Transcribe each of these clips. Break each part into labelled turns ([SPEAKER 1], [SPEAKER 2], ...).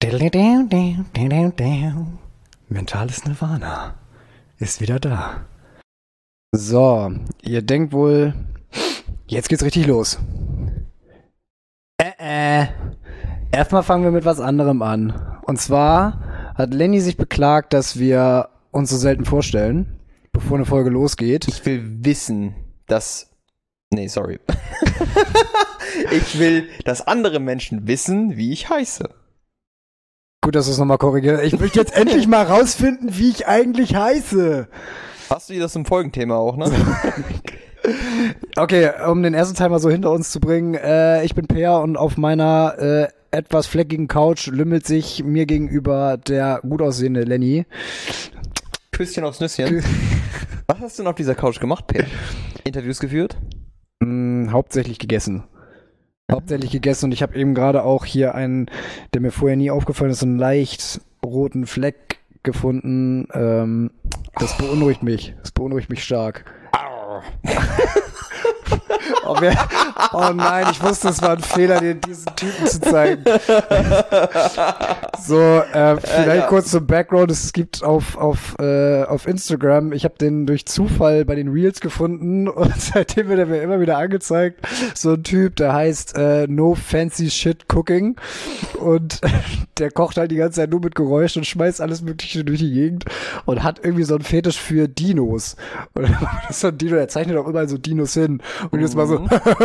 [SPEAKER 1] Mentales Nirvana ist wieder da. So, ihr denkt wohl, jetzt geht's richtig los. Erstmal fangen wir mit was anderem an. Und zwar hat Lenny sich beklagt, dass wir uns so selten vorstellen, bevor eine Folge losgeht.
[SPEAKER 2] Ich will wissen, dass... Nee, sorry. Ich will, dass andere Menschen wissen, wie ich heiße.
[SPEAKER 1] Gut, dass du es nochmal korrigierst. Ich möchte jetzt endlich mal rausfinden, wie ich eigentlich heiße.
[SPEAKER 2] Hast du das im Folgenthema auch, ne?
[SPEAKER 1] Okay, um den ersten Teil mal so hinter uns zu bringen. Ich bin Peer und auf meiner etwas fleckigen Couch lümmelt sich mir gegenüber der gut aussehende Lenny.
[SPEAKER 2] Küsschen aufs Nüsschen. Was hast du denn auf dieser Couch gemacht, Peer? Interviews geführt?
[SPEAKER 1] Hauptsächlich gegessen. Und ich habe eben gerade auch hier einen, der mir vorher nie aufgefallen ist, so einen leicht roten Fleck gefunden. Das beunruhigt mich. Das beunruhigt mich stark. Oh nein, ich wusste, es war ein Fehler, dir diesen Typen zu zeigen. So, vielleicht kurz zum Background. Es gibt auf Instagram, ich habe den durch Zufall bei den Reels gefunden und seitdem wird er mir immer wieder angezeigt. So ein Typ, der heißt No Fancy Shit Cooking und der kocht halt die ganze Zeit nur mit Geräuschen und schmeißt alles Mögliche durch die Gegend und hat irgendwie so einen Fetisch für Dinos. Und das ist so ein Dino, der zeichnet auch immer so Dinos hin. Und jetzt mal so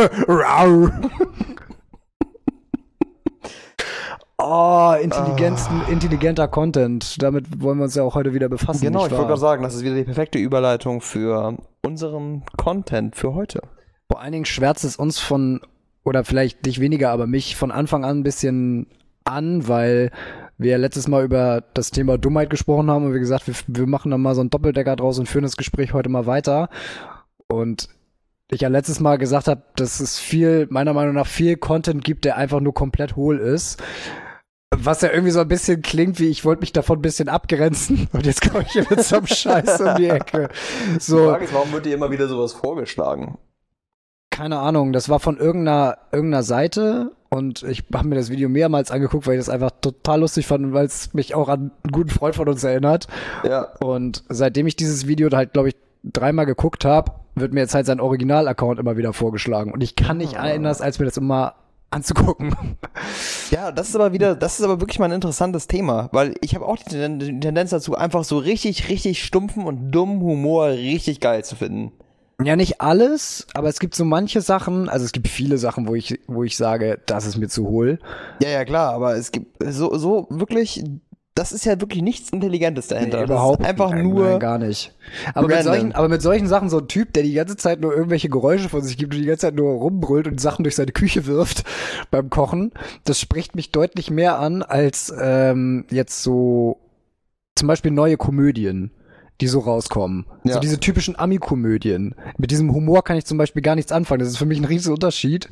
[SPEAKER 1] Oh, intelligenter Content. Damit wollen wir uns ja auch heute wieder befassen.
[SPEAKER 2] Genau, ich wollte gerade sagen, das ist wieder die perfekte Überleitung für unseren Content für heute.
[SPEAKER 1] Vor allen Dingen schwärzt es uns oder vielleicht dich weniger, aber mich von Anfang an ein bisschen an, weil wir letztes Mal über das Thema Dummheit gesprochen haben und wir gesagt, wir machen dann mal so einen Doppeldecker draus und führen das Gespräch heute mal weiter. Und ich ja letztes Mal gesagt habe, dass es meiner Meinung nach viel Content gibt, der einfach nur komplett hohl ist. Was ja irgendwie so ein bisschen klingt, wie ich wollte mich davon ein bisschen abgrenzen und jetzt komme ich hier mit so einem Scheiß um die Ecke. So.
[SPEAKER 2] Die Frage ist, warum wird dir immer wieder sowas vorgeschlagen?
[SPEAKER 1] Keine Ahnung, das war von irgendeiner Seite und ich habe mir das Video mehrmals angeguckt, weil ich das einfach total lustig fand und weil es mich auch an einen guten Freund von uns erinnert. Ja. Und seitdem ich dieses Video halt, glaube ich, 3-mal geguckt habe, wird mir jetzt halt sein Original-Account immer wieder vorgeschlagen. Und ich kann nicht anders, als mir das immer anzugucken.
[SPEAKER 2] Ja, das ist aber wirklich mal ein interessantes Thema, weil ich habe auch die Tendenz dazu, einfach so richtig, richtig stumpfen und dummen Humor richtig geil zu finden.
[SPEAKER 1] Ja, nicht alles, aber es gibt so manche Sachen, also es gibt viele Sachen, wo ich sage, das ist mir zu hohl.
[SPEAKER 2] Ja, klar, aber es gibt so wirklich... Das ist ja wirklich nichts Intelligentes dahinter.
[SPEAKER 1] Nee, überhaupt
[SPEAKER 2] das ist einfach nur.
[SPEAKER 1] Nein, gar nicht. Aber mit solchen Sachen, so ein Typ, der die ganze Zeit nur irgendwelche Geräusche von sich gibt und die ganze Zeit nur rumbrüllt und Sachen durch seine Küche wirft beim Kochen, das spricht mich deutlich mehr an als jetzt so zum Beispiel neue Komödien, die so rauskommen. Ja. So diese typischen Ami-Komödien. Mit diesem Humor kann ich zum Beispiel gar nichts anfangen. Das ist für mich ein riesiger Unterschied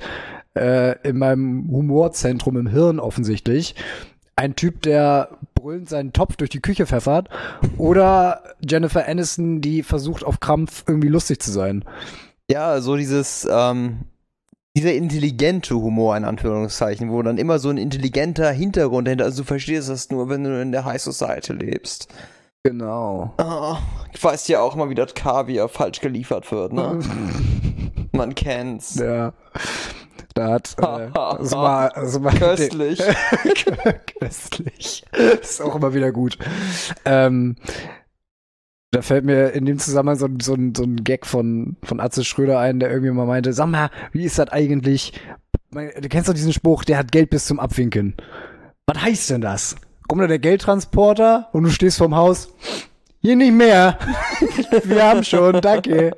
[SPEAKER 1] in meinem Humorzentrum im Hirn offensichtlich. Ein Typ, der brüllend seinen Topf durch die Küche pfeffert oder Jennifer Aniston, die versucht auf Krampf irgendwie lustig zu sein.
[SPEAKER 2] Ja, so dieser intelligente Humor in Anführungszeichen, wo dann immer so ein intelligenter Hintergrund dahinter, also du verstehst das nur, wenn du in der High Society lebst.
[SPEAKER 1] Genau.
[SPEAKER 2] Oh, ich weiß ja auch mal, wie das Kaviar falsch geliefert wird, ne? Man kennt's.
[SPEAKER 1] Ja. Da hat so
[SPEAKER 2] köstlich.
[SPEAKER 1] Köstlich. Das ist auch immer wieder gut. Da fällt mir in dem Zusammenhang so ein Gag von Atze Schröder ein, der irgendwie mal meinte, sag mal, wie ist das eigentlich? Du kennst doch diesen Spruch, der hat Geld bis zum Abwinken. Was heißt denn das? Kommt da der Geldtransporter und du stehst vorm Haus? Hier nicht mehr. Wir haben schon, danke.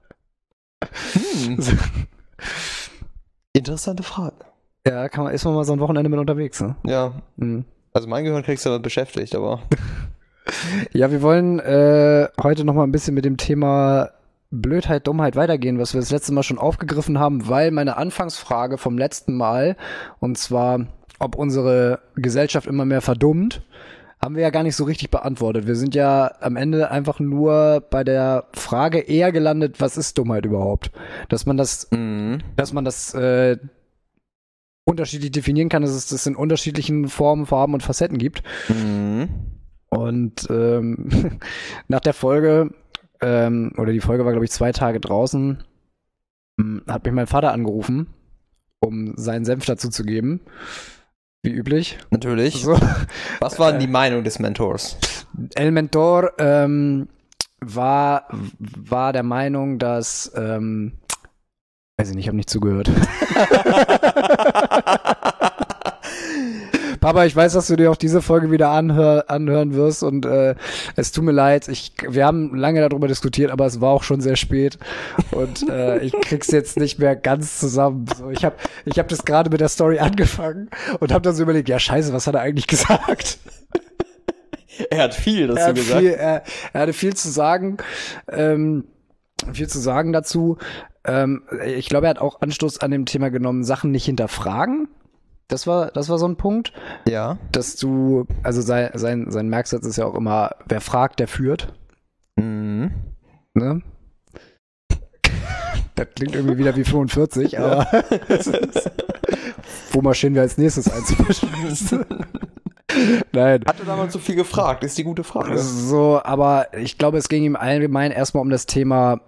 [SPEAKER 2] Interessante Frage.
[SPEAKER 1] Ja, ist man mal so ein Wochenende mit unterwegs, ne?
[SPEAKER 2] Ja. Also mein Gehirn kriegst du damit beschäftigt, aber.
[SPEAKER 1] Ja, wir wollen heute noch mal ein bisschen mit dem Thema Blödheit, Dummheit weitergehen, was wir das letzte Mal schon aufgegriffen haben, weil meine Anfangsfrage vom letzten Mal, und zwar, ob unsere Gesellschaft immer mehr verdummt, haben wir ja gar nicht so richtig beantwortet. Wir sind ja am Ende einfach nur bei der Frage eher gelandet, was ist Dummheit überhaupt? Dass man das unterschiedlich definieren kann, dass es das in unterschiedlichen Formen, Farben und Facetten gibt.
[SPEAKER 2] Mhm.
[SPEAKER 1] Und nach der Folge, oder die Folge war, glaube ich, 2 Tage draußen, hat mich mein Vater angerufen, um seinen Senf dazu zu geben. Wie üblich.
[SPEAKER 2] Natürlich.
[SPEAKER 1] So.
[SPEAKER 2] Was war denn die Meinung des Mentors?
[SPEAKER 1] El Mentor war der Meinung, dass weiß ich nicht, ich habe nicht zugehört. Papa, ich weiß, dass du dir auch diese Folge wieder anhören wirst und es tut mir leid. Wir haben lange darüber diskutiert, aber es war auch schon sehr spät und ich krieg's jetzt nicht mehr ganz zusammen. So, ich hab das gerade mit der Story angefangen und habe dann so überlegt, ja scheiße, was hat er eigentlich gesagt?
[SPEAKER 2] Er hat viel dazu gesagt.
[SPEAKER 1] Er hatte viel zu sagen. Dazu. Ich glaube, er hat auch Anstoß an dem Thema genommen, Sachen nicht hinterfragen. Das war so ein Punkt.
[SPEAKER 2] Ja.
[SPEAKER 1] Dass du, also sein Merksatz ist ja auch immer, wer fragt, der führt.
[SPEAKER 2] Mhm.
[SPEAKER 1] Ne? Das klingt irgendwie wieder wie 45, aber wo marschieren wir als nächstes einzumischen? Nein.
[SPEAKER 2] Hat er damals so viel gefragt? Ist die gute Frage.
[SPEAKER 1] So, aber ich glaube, es ging ihm allgemein erstmal um das Thema,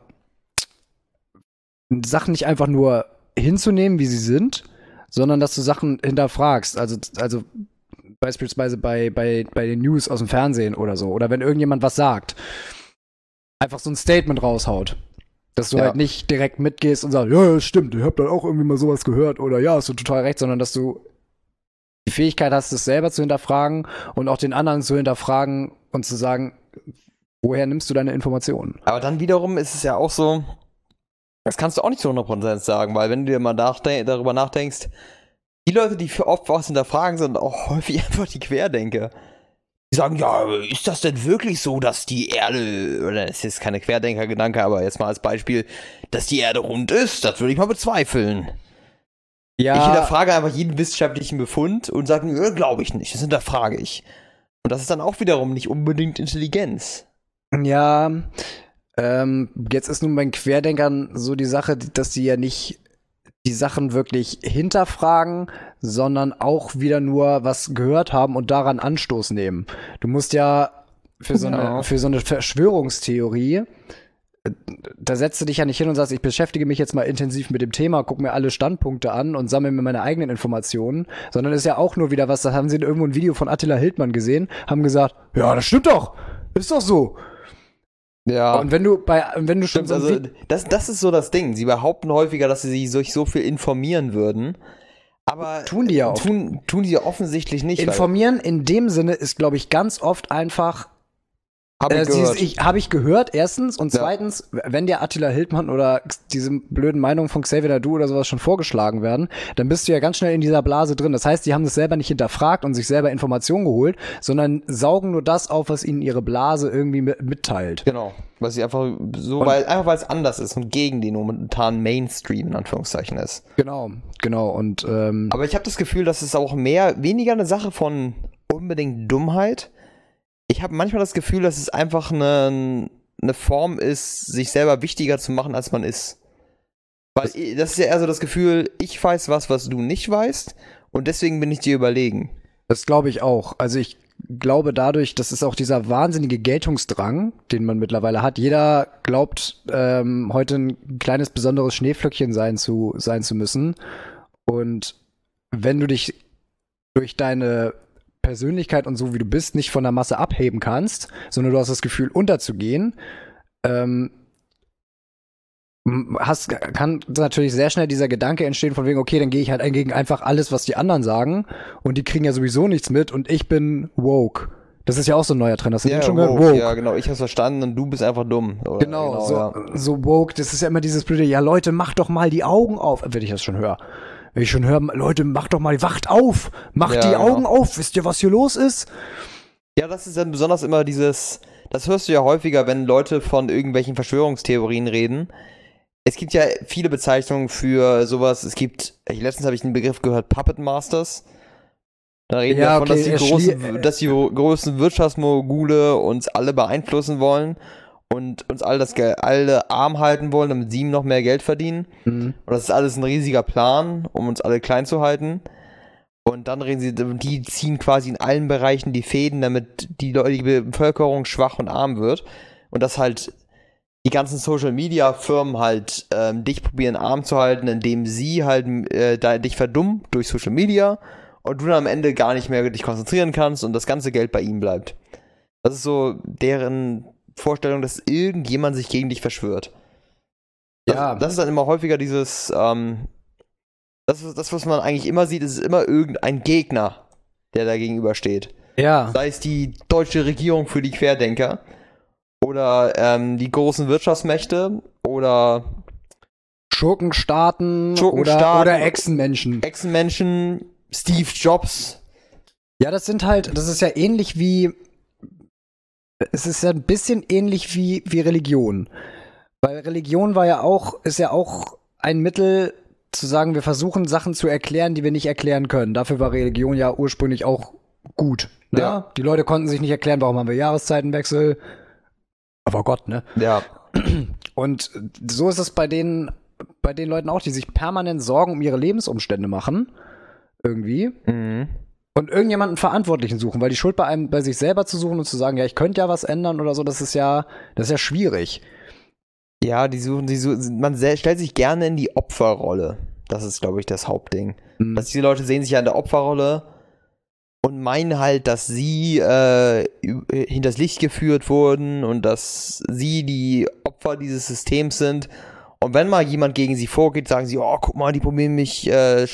[SPEAKER 1] Sachen nicht einfach nur hinzunehmen, wie sie sind, sondern dass du Sachen hinterfragst. Also beispielsweise bei den News aus dem Fernsehen oder so. Oder wenn irgendjemand was sagt, einfach so ein Statement raushaut. Dass du halt nicht direkt mitgehst und sagst, ja, stimmt, ich hab dann auch irgendwie mal sowas gehört oder ja, hast du total recht, sondern dass du die Fähigkeit hast, es selber zu hinterfragen und auch den anderen zu hinterfragen und zu sagen, woher nimmst du deine Informationen?
[SPEAKER 2] Aber dann wiederum ist es ja auch so, das kannst du auch nicht zu 100% sagen, weil wenn du dir mal darüber nachdenkst, die Leute, die für oft was hinterfragen, sind auch häufig einfach die Querdenker. Die sagen, ja, ist das denn wirklich so, dass die Erde, oder es ist keine Querdenker-Gedanke, aber jetzt mal als Beispiel, dass die Erde rund ist, das würde ich mal bezweifeln. Ja. Ich hinterfrage einfach jeden wissenschaftlichen Befund und sage, glaube ich nicht, das hinterfrage ich. Und das ist dann auch wiederum nicht unbedingt Intelligenz.
[SPEAKER 1] Ja, jetzt ist nun bei den Querdenkern so die Sache, dass die ja nicht die Sachen wirklich hinterfragen, sondern auch wieder nur was gehört haben und daran Anstoß nehmen. Du musst ja für so eine Verschwörungstheorie, da setzt du dich ja nicht hin und sagst, ich beschäftige mich jetzt mal intensiv mit dem Thema, guck mir alle Standpunkte an und sammle mir meine eigenen Informationen, sondern ist ja auch nur wieder was, da haben sie irgendwo ein Video von Attila Hildmann gesehen, haben gesagt, ja, das stimmt doch, ist doch so. Ja. Und wenn du schon so
[SPEAKER 2] also das ist so das Ding. Sie behaupten häufiger, dass sie sich so viel informieren würden. Aber
[SPEAKER 1] tun die ja auch.
[SPEAKER 2] Tun die ja offensichtlich nicht.
[SPEAKER 1] Informieren in dem Sinne ist, glaube ich, ganz oft einfach Habe ich gehört, erstens. Und zweitens, wenn dir Attila Hildmann oder diese blöden Meinungen von Xavier Naidu oder sowas schon vorgeschlagen werden, dann bist du ja ganz schnell in dieser Blase drin. Das heißt, die haben das selber nicht hinterfragt und sich selber Informationen geholt, sondern saugen nur das auf, was ihnen ihre Blase irgendwie mitteilt.
[SPEAKER 2] Genau. Weil sie einfach so, weil es anders ist und gegen den momentanen Mainstream in Anführungszeichen ist.
[SPEAKER 1] Genau. Und
[SPEAKER 2] aber ich habe das Gefühl, dass es auch weniger eine Sache von unbedingt Dummheit. Ich habe manchmal das Gefühl, dass es einfach eine Form ist, sich selber wichtiger zu machen, als man ist. Weil das ist ja eher so das Gefühl, ich weiß was du nicht weißt und deswegen bin ich dir überlegen.
[SPEAKER 1] Das glaube ich auch. Also ich glaube dadurch, das ist auch dieser wahnsinnige Geltungsdrang, den man mittlerweile hat. Jeder glaubt, heute ein kleines besonderes Schneeflöckchen sein zu müssen. Und wenn du dich durch deine Persönlichkeit und so wie du bist nicht von der Masse abheben kannst, sondern du hast das Gefühl unterzugehen, kann natürlich sehr schnell dieser Gedanke entstehen von wegen, okay, dann gehe ich halt gegen einfach alles, was die anderen sagen und die kriegen ja sowieso nichts mit und ich bin woke. Das ist ja auch so ein neuer Trend. Hast du den schon gehört?
[SPEAKER 2] Woke. Ja, genau. Ich hab's verstanden und du bist einfach dumm. Oder?
[SPEAKER 1] Genau, so woke. Das ist ja immer dieses blöde, ja Leute, macht doch mal die Augen auf, wenn ich das schon höre. Wenn ich schon höre, Leute, macht doch mal, wacht auf, macht die Augen auf, wisst ihr, was hier los ist?
[SPEAKER 2] Ja, das ist dann besonders immer das hörst du ja häufiger, wenn Leute von irgendwelchen Verschwörungstheorien reden. Es gibt ja viele Bezeichnungen für sowas, letztens habe ich den Begriff gehört, Puppet Masters. Da reden wir davon, dass die großen Wirtschaftsmogule uns alle beeinflussen wollen und uns alle arm halten wollen, damit sie noch mehr Geld verdienen. Und das ist alles ein riesiger Plan, um uns alle klein zu halten. Und dann die ziehen quasi in allen Bereichen die Fäden, damit die Bevölkerung schwach und arm wird. Und dass halt die ganzen Social-Media-Firmen halt dich probieren arm zu halten, indem sie halt dich verdummen durch Social Media und du dann am Ende gar nicht mehr dich konzentrieren kannst und das ganze Geld bei ihnen bleibt. Das ist so deren Vorstellung, dass irgendjemand sich gegen dich verschwört. Das ist dann immer häufiger dieses, das, was man eigentlich immer sieht, ist immer irgendein Gegner, der da gegenübersteht.
[SPEAKER 1] Ja.
[SPEAKER 2] Sei es die deutsche Regierung für die Querdenker oder die großen Wirtschaftsmächte oder
[SPEAKER 1] Schurkenstaaten oder Echsenmenschen.
[SPEAKER 2] Echsenmenschen, Steve Jobs.
[SPEAKER 1] Ja, das ist ja ähnlich wie, es ist ja ein bisschen ähnlich wie Religion. Weil Religion ist ja auch ein Mittel zu sagen, wir versuchen Sachen zu erklären, die wir nicht erklären können. Dafür war Religion ja ursprünglich auch gut. Ne? Ja. Die Leute konnten sich nicht erklären, warum haben wir Jahreszeitenwechsel. Aber Gott, ne?
[SPEAKER 2] Ja.
[SPEAKER 1] Und so ist es bei den Leuten auch, die sich permanent Sorgen um ihre Lebensumstände machen. Irgendwie. Und irgendjemanden Verantwortlichen suchen, weil die Schuld bei sich selber zu suchen und zu sagen, ja, ich könnte ja was ändern oder so, das ist ja schwierig.
[SPEAKER 2] Ja, man stellt sich gerne in die Opferrolle. Das ist, glaube ich, das Hauptding. Dass die Leute sehen sich ja in der Opferrolle und meinen halt, dass sie hinters Licht geführt wurden und dass sie die Opfer dieses Systems sind. Und wenn mal jemand gegen sie vorgeht, sagen sie, oh, guck mal, die probieren mich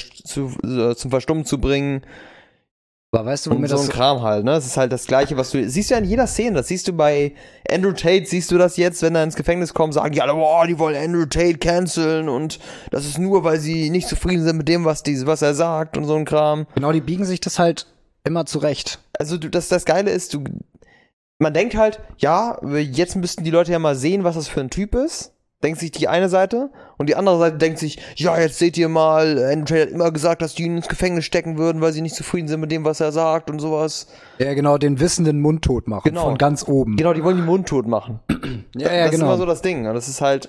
[SPEAKER 2] zum Verstummen zu bringen.
[SPEAKER 1] Aber weißt du,
[SPEAKER 2] womit so ein Kram halt, ne? Das ist halt das Gleiche, was du siehst ja in jeder Szene. Das siehst du bei Andrew Tate, siehst du das jetzt, wenn er ins Gefängnis kommt, sagen die alle, boah, die wollen Andrew Tate canceln und das ist nur, weil sie nicht zufrieden sind mit dem, was er sagt und so ein Kram.
[SPEAKER 1] Genau, die biegen sich das halt immer zurecht.
[SPEAKER 2] Also das Geile ist, man denkt halt, ja, jetzt müssten die Leute ja mal sehen, was das für ein Typ ist. Denkt sich die eine Seite und die andere Seite denkt sich, ja, jetzt seht ihr mal, Andrew Tate hat immer gesagt, dass die ihn ins Gefängnis stecken würden, weil sie nicht zufrieden sind mit dem, was er sagt und sowas.
[SPEAKER 1] Ja, genau, den wissenden mundtot machen, genau. Von ganz oben.
[SPEAKER 2] Genau, die wollen den mundtot machen.
[SPEAKER 1] Ja,
[SPEAKER 2] das
[SPEAKER 1] genau.
[SPEAKER 2] ist immer so das Ding. Und das ist halt.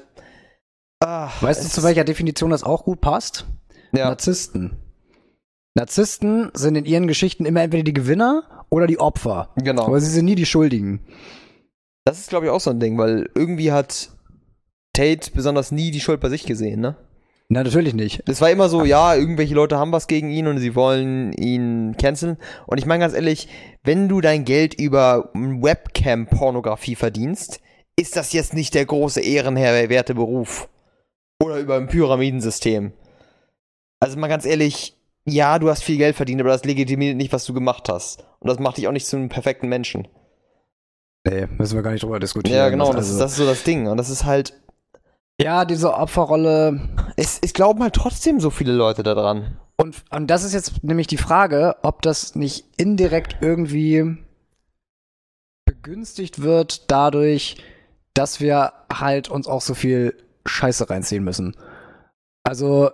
[SPEAKER 1] Weißt du, zu welcher Definition das auch gut passt?
[SPEAKER 2] Ja.
[SPEAKER 1] Narzissten. Narzissten sind in ihren Geschichten immer entweder die Gewinner oder die Opfer.
[SPEAKER 2] Genau.
[SPEAKER 1] Aber sie sind nie die Schuldigen.
[SPEAKER 2] Das ist, glaube ich, auch so ein Ding, weil irgendwie hat Tate besonders nie die Schuld bei sich gesehen, ne?
[SPEAKER 1] Na, natürlich nicht.
[SPEAKER 2] Das war immer so, ja, irgendwelche Leute haben was gegen ihn und sie wollen ihn canceln. Und ich meine ganz ehrlich, wenn du dein Geld über Webcam-Pornografie verdienst, ist das jetzt nicht der große ehrenwerte Beruf. Oder über ein Pyramidensystem. Also mal ganz ehrlich, ja, du hast viel Geld verdient, aber das legitimiert nicht, was du gemacht hast. Und das macht dich auch nicht zu einem perfekten Menschen.
[SPEAKER 1] Nee, müssen wir gar nicht drüber diskutieren.
[SPEAKER 2] Ja, genau, das ist so das Ding. Und das ist halt.
[SPEAKER 1] Ja, diese Opferrolle.
[SPEAKER 2] Es glauben halt trotzdem so viele Leute daran.
[SPEAKER 1] Und das ist jetzt nämlich die Frage, ob das nicht indirekt irgendwie begünstigt wird dadurch, dass wir halt uns auch so viel Scheiße reinziehen müssen. Also,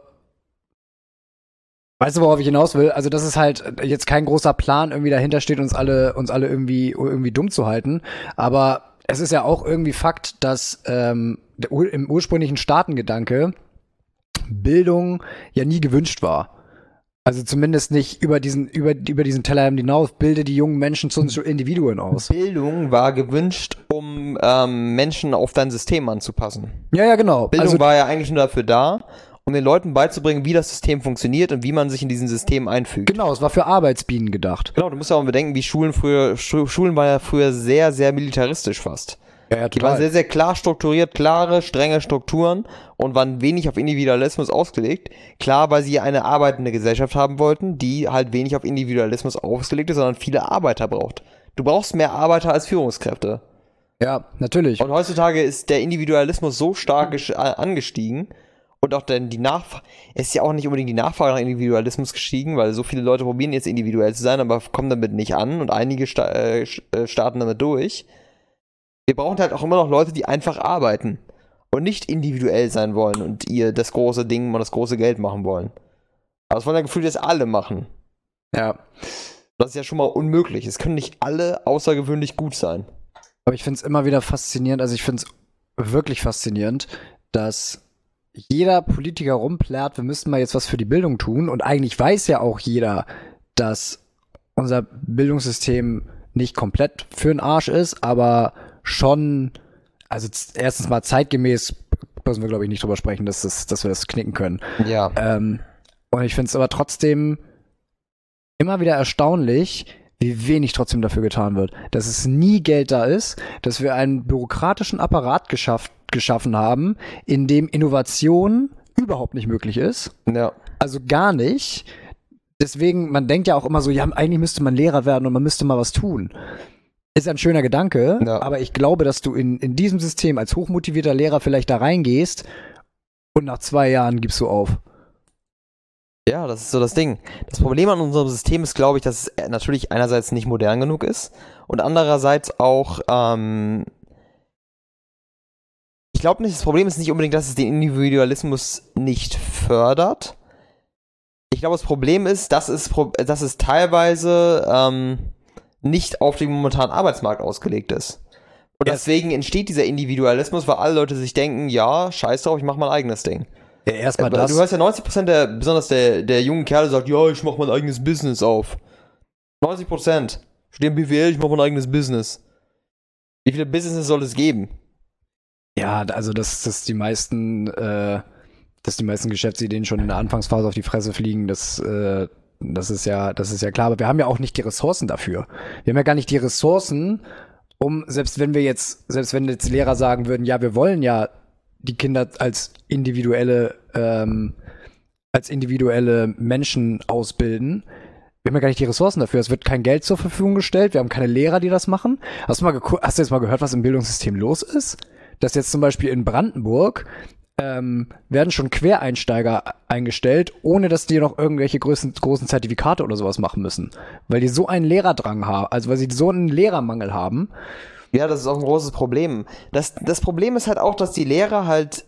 [SPEAKER 1] weißt du, worauf ich hinaus will? Also, dass es halt jetzt kein großer Plan irgendwie dahinter steht, uns alle irgendwie dumm zu halten. Aber es ist ja auch irgendwie Fakt, dass im ursprünglichen Staatengedanke Bildung ja nie gewünscht war. Also zumindest nicht über diesen Tellerrand hinaus, bilde die jungen Menschen zu Individuen aus.
[SPEAKER 2] Bildung war gewünscht, um Menschen auf dein System anzupassen.
[SPEAKER 1] Ja, genau.
[SPEAKER 2] Bildung war ja eigentlich nur dafür da, um den Leuten beizubringen, wie das System funktioniert und wie man sich in diesem System einfügt.
[SPEAKER 1] Genau, es war für Arbeitsbienen gedacht.
[SPEAKER 2] Genau, du musst ja auch bedenken, wie Schulen waren ja früher sehr, sehr militaristisch fast.
[SPEAKER 1] Ja,
[SPEAKER 2] die waren sehr, sehr klar strukturiert, klare, strenge Strukturen und waren wenig auf Individualismus ausgelegt. Klar, weil sie eine arbeitende Gesellschaft haben wollten, die halt wenig auf Individualismus ausgelegt ist, sondern viele Arbeiter braucht. Du brauchst mehr Arbeiter als Führungskräfte.
[SPEAKER 1] Ja, natürlich.
[SPEAKER 2] Und heutzutage ist der Individualismus so stark angestiegen und auch denn es ist ja auch nicht unbedingt die Nachfrage nach Individualismus gestiegen, weil so viele Leute probieren jetzt individuell zu sein, aber kommen damit nicht an und einige starten damit durch. Wir brauchen halt auch immer noch Leute, die einfach arbeiten und nicht individuell sein wollen und ihr das große Ding und das große Geld machen wollen. Aber es wollen ja gefühlt jetzt alle machen.
[SPEAKER 1] Ja.
[SPEAKER 2] Das ist ja schon mal unmöglich. Es können nicht alle außergewöhnlich gut sein.
[SPEAKER 1] Aber ich finde es immer wieder faszinierend, also ich finde es wirklich faszinierend, dass jeder Politiker rumplärt, wir müssten mal jetzt was für die Bildung tun. Und eigentlich weiß ja auch jeder, dass unser Bildungssystem nicht komplett für den Arsch ist, aber schon, also erstens mal zeitgemäß, müssen wir glaube ich nicht drüber sprechen, dass wir das knicken können.
[SPEAKER 2] Ja.
[SPEAKER 1] Und ich finde es aber trotzdem immer wieder erstaunlich, wie wenig trotzdem dafür getan wird. Dass es nie Geld da ist, dass wir einen bürokratischen Apparat geschaffen haben, in dem Innovation überhaupt nicht möglich ist.
[SPEAKER 2] Ja.
[SPEAKER 1] Also gar nicht. Deswegen, man denkt ja auch immer so, ja, eigentlich müsste man Lehrer werden und man müsste mal was tun. Ist ein schöner Gedanke,
[SPEAKER 2] ja.
[SPEAKER 1] Aber ich glaube, dass du in diesem System als hochmotivierter Lehrer vielleicht da reingehst und nach 2 Jahren gibst du auf.
[SPEAKER 2] Ja, das ist so das Ding. Das Problem an unserem System ist, glaube ich, dass es natürlich einerseits nicht modern genug ist und andererseits auch, ich glaube nicht, das Problem ist nicht unbedingt, dass es den Individualismus nicht fördert. Ich glaube, das Problem ist, dass es teilweise nicht auf den momentanen Arbeitsmarkt ausgelegt ist. Und deswegen entsteht dieser Individualismus, weil alle Leute sich denken, ja, scheiß drauf, ich mach mein eigenes Ding.
[SPEAKER 1] Ja, erstmal das.
[SPEAKER 2] Du hörst ja 90% besonders der jungen Kerle sagt, ja, ich mach mein eigenes Business auf. 90% stehen BWL, ich mach mein eigenes Business. Wie viele Businesses soll es geben?
[SPEAKER 1] Ja, also dass die meisten Geschäftsideen schon in der Anfangsphase auf die Fresse fliegen, das ist ja klar. Aber wir haben ja auch nicht die Ressourcen dafür. Wir haben ja gar nicht die Ressourcen, selbst wenn jetzt Lehrer sagen würden, ja, wir wollen ja die Kinder als individuelle Menschen ausbilden. Wir haben ja gar nicht die Ressourcen dafür. Es wird kein Geld zur Verfügung gestellt. Wir haben keine Lehrer, die das machen. Hast du jetzt mal gehört, was im Bildungssystem los ist? Dass jetzt zum Beispiel in Brandenburg werden schon Quereinsteiger eingestellt, ohne dass die noch irgendwelche großen Zertifikate oder sowas machen müssen. Weil die so einen Lehrerdrang haben, also weil sie so einen Lehrermangel haben.
[SPEAKER 2] Ja, das ist auch ein großes Problem. Das Problem ist halt auch, dass die Lehrer halt,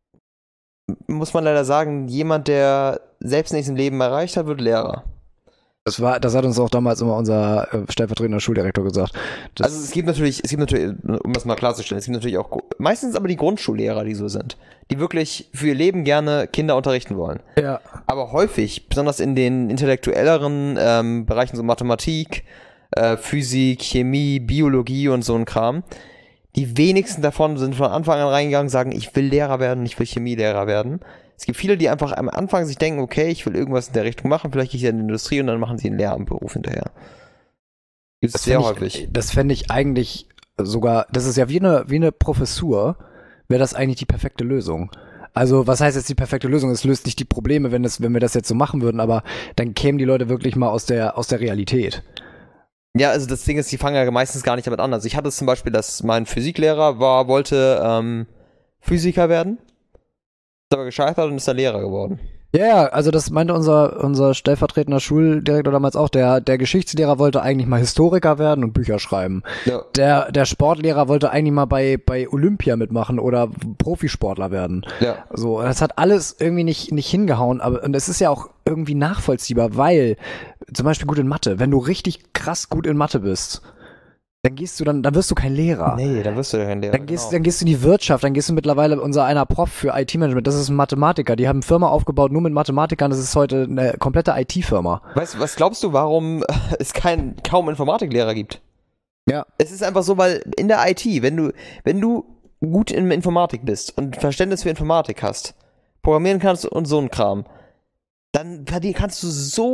[SPEAKER 2] muss man leider sagen, jemand, der selbst nichts im Leben erreicht hat, wird Lehrer.
[SPEAKER 1] Das hat uns auch damals immer unser stellvertretender Schuldirektor gesagt.
[SPEAKER 2] Also es gibt natürlich, um das mal klarzustellen, es gibt natürlich auch meistens aber die Grundschullehrer, die so sind, die wirklich für ihr Leben gerne Kinder unterrichten wollen.
[SPEAKER 1] Ja.
[SPEAKER 2] Aber häufig, besonders in den intellektuelleren Bereichen, so Mathematik, Physik, Chemie, Biologie und so ein Kram, die wenigsten davon sind von Anfang an reingegangen und sagen, ich will Lehrer werden, ich will Chemielehrer werden. Es gibt viele, die einfach am Anfang sich denken, okay, ich will irgendwas in der Richtung machen, vielleicht gehe ich in die Industrie und dann machen sie einen Lehramtsberuf hinterher. Gibt es sehr häufig.
[SPEAKER 1] Das fände ich eigentlich sogar, das ist ja wie eine Professur, wäre das eigentlich die perfekte Lösung. Also, was heißt jetzt die perfekte Lösung? Es löst nicht die Probleme, wenn wir das jetzt so machen würden, aber dann kämen die Leute wirklich mal aus der Realität.
[SPEAKER 2] Ja, also das Ding ist, die fangen ja meistens gar nicht damit an. Also ich hatte es zum Beispiel, dass mein Physiklehrer wollte Physiker werden, ist aber gescheitert und ist dann Lehrer geworden.
[SPEAKER 1] Ja, also das meinte unser stellvertretender Schuldirektor damals auch. Der Geschichtslehrer wollte eigentlich mal Historiker werden und Bücher schreiben. Ja. Der Sportlehrer wollte eigentlich mal bei Olympia mitmachen oder Profisportler werden.
[SPEAKER 2] Ja.
[SPEAKER 1] So, das hat alles irgendwie nicht hingehauen, und es ist ja auch irgendwie nachvollziehbar, weil zum Beispiel gut in Mathe, wenn du richtig krass gut in Mathe bist, dann wirst du kein Lehrer.
[SPEAKER 2] Nee, dann wirst du kein Lehrer.
[SPEAKER 1] Dann gehst du in die Wirtschaft, dann gehst du mittlerweile einer Prof für IT-Management, das ist ein Mathematiker, die haben eine Firma aufgebaut, nur mit Mathematikern, das ist heute eine komplette IT-Firma.
[SPEAKER 2] Weißt du, was glaubst du, warum es kaum Informatiklehrer gibt?
[SPEAKER 1] Ja.
[SPEAKER 2] Es ist einfach so, weil in der IT, wenn du gut in Informatik bist und Verständnis für Informatik hast, programmieren kannst und so ein Kram, dann kannst du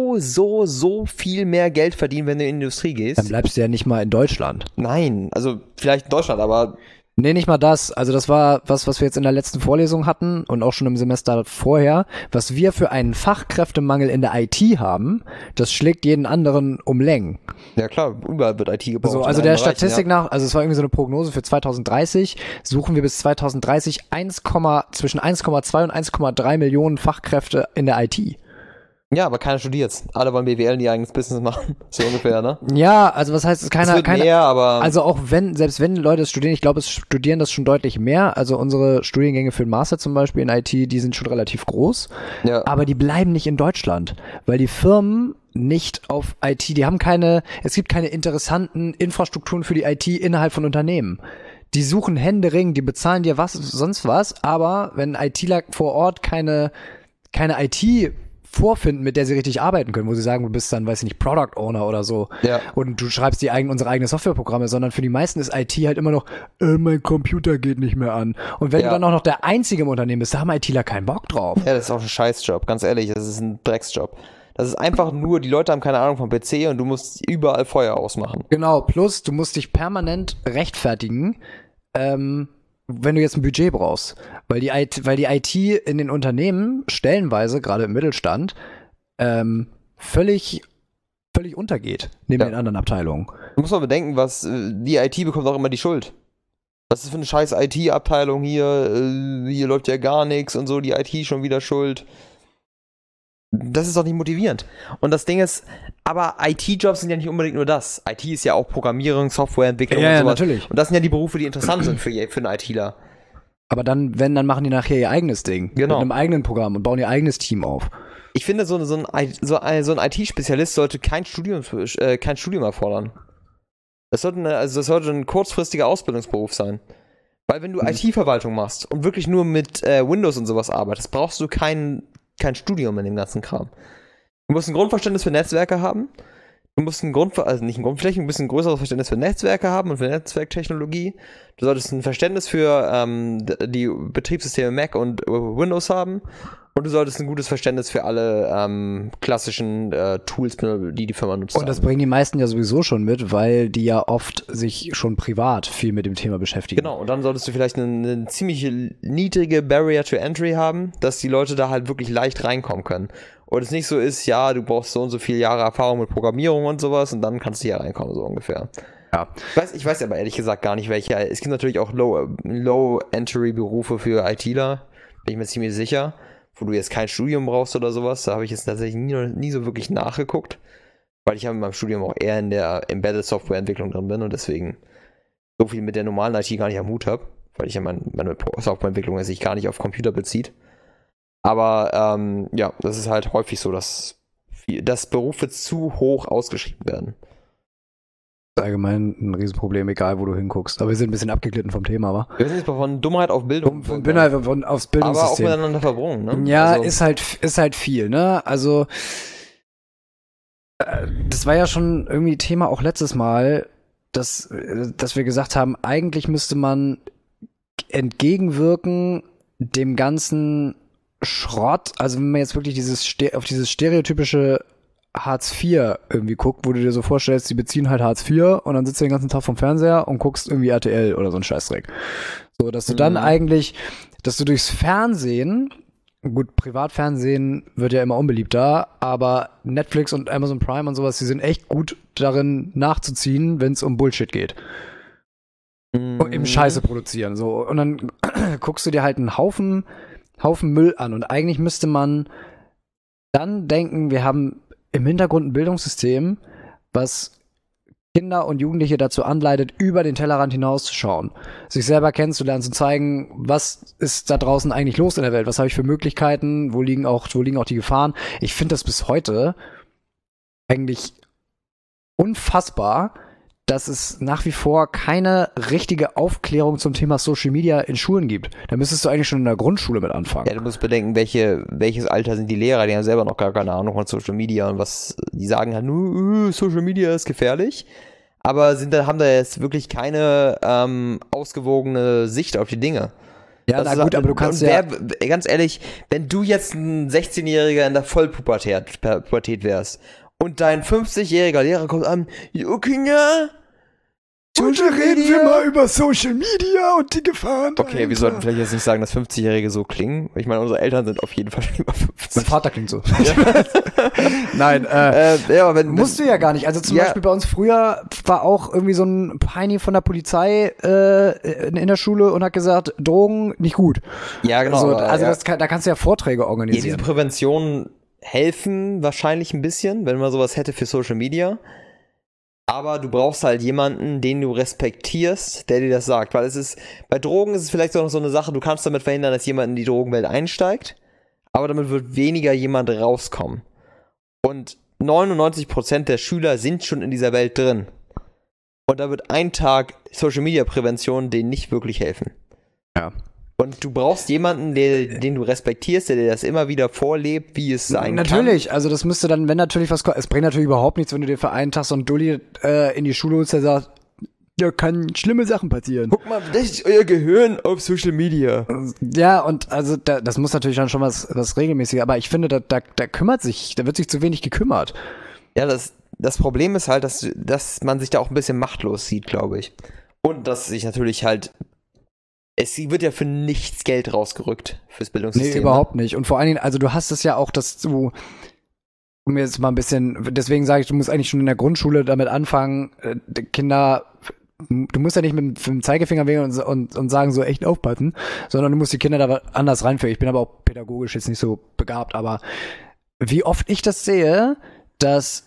[SPEAKER 2] so viel mehr Geld verdienen, wenn du in die Industrie gehst.
[SPEAKER 1] Dann bleibst du ja nicht mal in Deutschland.
[SPEAKER 2] Nein, also vielleicht in Deutschland, aber...
[SPEAKER 1] Nee, nicht mal das. Also das war was wir jetzt in der letzten Vorlesung hatten und auch schon im Semester vorher. Was wir für einen Fachkräftemangel in der IT haben, das schlägt jeden anderen um Längen.
[SPEAKER 2] Ja klar, überall wird IT gebaut.
[SPEAKER 1] Also der Statistik nach, also es war irgendwie so eine Prognose für 2030, suchen wir bis 2030 zwischen 1,2 und 1,3 Millionen Fachkräfte in der IT.
[SPEAKER 2] Ja, aber keiner studiert's. Alle wollen BWL und ihr eigenes Business machen. So ungefähr, ne?
[SPEAKER 1] Ja, also was heißt, keiner,
[SPEAKER 2] mehr, aber
[SPEAKER 1] also auch selbst wenn Leute es studieren, ich glaube, es studieren das schon deutlich mehr. Also unsere Studiengänge für den Master zum Beispiel in IT, die sind schon relativ groß.
[SPEAKER 2] Ja.
[SPEAKER 1] Aber die bleiben nicht in Deutschland. Weil die Firmen nicht auf IT, es gibt keine interessanten Infrastrukturen für die IT innerhalb von Unternehmen. Die suchen händeringend, die bezahlen dir sonst was, aber wenn ITler vor Ort keine IT vorfinden, mit der sie richtig arbeiten können, wo sie sagen, du bist dann, weiß ich nicht, Product Owner oder so, und du schreibst unsere eigenen Softwareprogramme, sondern für die meisten ist IT halt immer noch, mein Computer geht nicht mehr an. Und wenn du dann auch noch der Einzige im Unternehmen bist, da haben ITler keinen Bock drauf.
[SPEAKER 2] Ja, das ist auch ein Scheißjob, ganz ehrlich, das ist ein Drecksjob. Das ist einfach nur, die Leute haben keine Ahnung vom PC und du musst überall Feuer ausmachen.
[SPEAKER 1] Genau, plus du musst dich permanent rechtfertigen, wenn du jetzt ein Budget brauchst. Weil die IT in den Unternehmen stellenweise, gerade im Mittelstand, völlig untergeht, neben den anderen Abteilungen.
[SPEAKER 2] Du musst mal bedenken, die IT bekommt auch immer die Schuld. Was ist für eine scheiß IT-Abteilung hier läuft ja gar nichts und so, die IT schon wieder schuld. Das ist doch nicht motivierend. Und das Ding ist, aber IT-Jobs sind ja nicht unbedingt nur das. IT ist ja auch Programmierung, Softwareentwicklung und sowas. Ja, natürlich. Und das sind ja die Berufe, die interessant sind für einen ITler.
[SPEAKER 1] Aber dann machen die nachher ihr eigenes Ding. Genau. Mit einem eigenen Programm und bauen ihr eigenes Team auf.
[SPEAKER 2] Ich finde, so ein IT-Spezialist sollte kein Studium erfordern. Das sollte ein kurzfristiger Ausbildungsberuf sein. Weil wenn du IT-Verwaltung machst und wirklich nur mit Windows und sowas arbeitest, brauchst du kein Studium in dem ganzen Kram. Du musst ein Grundverständnis für Netzwerke haben. Du musst ein bisschen größeres Verständnis für Netzwerke haben und für Netzwerktechnologie. Du solltest ein Verständnis für die Betriebssysteme Mac und Windows haben. Und du solltest ein gutes Verständnis für alle klassischen Tools, die Firma nutzt.
[SPEAKER 1] Und das bringen die meisten ja sowieso schon mit, weil die ja oft sich schon privat viel mit dem Thema beschäftigen.
[SPEAKER 2] Genau, und dann solltest du vielleicht eine ziemlich niedrige Barrier to Entry haben, dass die Leute da halt wirklich leicht reinkommen können. Und es nicht so ist, ja, du brauchst so und so viele Jahre Erfahrung mit Programmierung und sowas und dann kannst du hier reinkommen, so ungefähr. Ja. Ich weiß aber ehrlich gesagt gar nicht, welche. Es gibt natürlich auch Low-Entry-Berufe für ITler, bin ich mir ziemlich sicher, wo du jetzt kein Studium brauchst oder sowas. Da habe ich jetzt tatsächlich nie so wirklich nachgeguckt, weil ich ja in meinem Studium auch eher in der Embedded Softwareentwicklung drin bin und deswegen so viel mit der normalen IT gar nicht am Hut habe, weil ich ja meine Softwareentwicklung sich gar nicht auf Computer bezieht. Aber ja, das ist halt häufig so, dass Berufe zu hoch ausgeschrieben werden.
[SPEAKER 1] Das ist allgemein ein Riesenproblem, egal wo du hinguckst. Aber wir sind ein bisschen abgeglitten vom Thema, wa?
[SPEAKER 2] Wir sind jetzt von Dummheit auf Bildung.
[SPEAKER 1] Von Dummheit aufs Bildungssystem.
[SPEAKER 2] Aber auch miteinander verbrungen, ne?
[SPEAKER 1] Ja, also, ist halt viel, ne? Also das war ja schon irgendwie Thema auch letztes Mal, dass wir gesagt haben, eigentlich müsste man entgegenwirken dem ganzen Schrott, also wenn man jetzt wirklich auf dieses stereotypische Hartz IV irgendwie guckt, wo du dir so vorstellst, die beziehen halt Hartz IV und dann sitzt du den ganzen Tag vom Fernseher und guckst irgendwie RTL oder so ein Scheißdreck. So, dass du dann eigentlich, dass du durchs Fernsehen, gut, Privatfernsehen wird ja immer unbeliebter, aber Netflix und Amazon Prime und sowas, die sind echt gut darin nachzuziehen, wenn es um Bullshit geht. Und eben Scheiße produzieren, so. Und dann guckst du dir halt einen Haufen Müll an und eigentlich müsste man dann denken, wir haben im Hintergrund ein Bildungssystem, was Kinder und Jugendliche dazu anleitet, über den Tellerrand hinauszuschauen, sich selber kennenzulernen, zu zeigen, was ist da draußen eigentlich los in der Welt, was habe ich für Möglichkeiten, wo liegen auch die Gefahren. Ich finde das bis heute eigentlich unfassbar, dass es nach wie vor keine richtige Aufklärung zum Thema Social Media in Schulen gibt. Da müsstest du eigentlich schon in der Grundschule mit anfangen.
[SPEAKER 2] Ja, du musst bedenken, welches Alter sind die Lehrer, die haben selber noch gar keine Ahnung von Social Media und die sagen halt nur, Social Media ist gefährlich, aber haben da jetzt wirklich keine ausgewogene Sicht auf die Dinge.
[SPEAKER 1] Ja, na gut, aber du kannst
[SPEAKER 2] ganz ehrlich, wenn du jetzt ein 16-Jähriger in der Vollpubertät wärst und dein 50-jähriger Lehrer kommt an, Kinder,
[SPEAKER 1] heute reden wir mal über Social Media und die Gefahren.
[SPEAKER 2] Okay, wir sollten vielleicht jetzt nicht sagen, dass 50-Jährige so klingen. Ich meine, unsere Eltern sind auf jeden Fall schon über 50.
[SPEAKER 1] Mein Vater klingt so. Nein, ja, musst du ja gar nicht. Also zum Beispiel bei uns früher war auch irgendwie so ein Peini von der Polizei in der Schule und hat gesagt, Drogen nicht gut.
[SPEAKER 2] Ja, genau.
[SPEAKER 1] Da kannst du ja Vorträge organisieren.
[SPEAKER 2] Ja, diese Prävention helfen wahrscheinlich ein bisschen, wenn man sowas hätte für Social Media. Aber du brauchst halt jemanden, den du respektierst, der dir das sagt. Weil bei Drogen ist es vielleicht auch noch so eine Sache, du kannst damit verhindern, dass jemand in die Drogenwelt einsteigt, aber damit wird weniger jemand rauskommen. Und 99% der Schüler sind schon in dieser Welt drin. Und da wird ein Tag Social-Media-Prävention denen nicht wirklich helfen.
[SPEAKER 1] Ja.
[SPEAKER 2] Und du brauchst jemanden, den du respektierst, der dir das immer wieder vorlebt, wie es sein kann.
[SPEAKER 1] Natürlich, also das müsste dann, wenn natürlich was, es bringt natürlich überhaupt nichts, wenn du dir für einen Tag so einen Dulli in die Schule holst, der sagt, ja, kann schlimme Sachen passieren.
[SPEAKER 2] Guck mal, das ist euer Gehirn auf Social Media.
[SPEAKER 1] Ja, und also das muss natürlich dann schon was regelmäßiger, aber ich finde, da wird sich zu wenig gekümmert.
[SPEAKER 2] Ja, das Problem ist halt, dass man sich da auch ein bisschen machtlos sieht, glaube ich. Und dass sich natürlich halt, es wird ja für nichts Geld rausgerückt fürs Bildungssystem.
[SPEAKER 1] Nee, überhaupt nicht. Und vor allen Dingen, also du hast es ja auch, dass du, um jetzt mal ein bisschen, deswegen sage ich, du musst eigentlich schon in der Grundschule damit anfangen, Kinder, du musst ja nicht mit dem Zeigefinger wählen und sagen, so echt aufpassen, sondern du musst die Kinder da anders reinführen. Ich bin aber auch pädagogisch jetzt nicht so begabt, aber wie oft ich das sehe, dass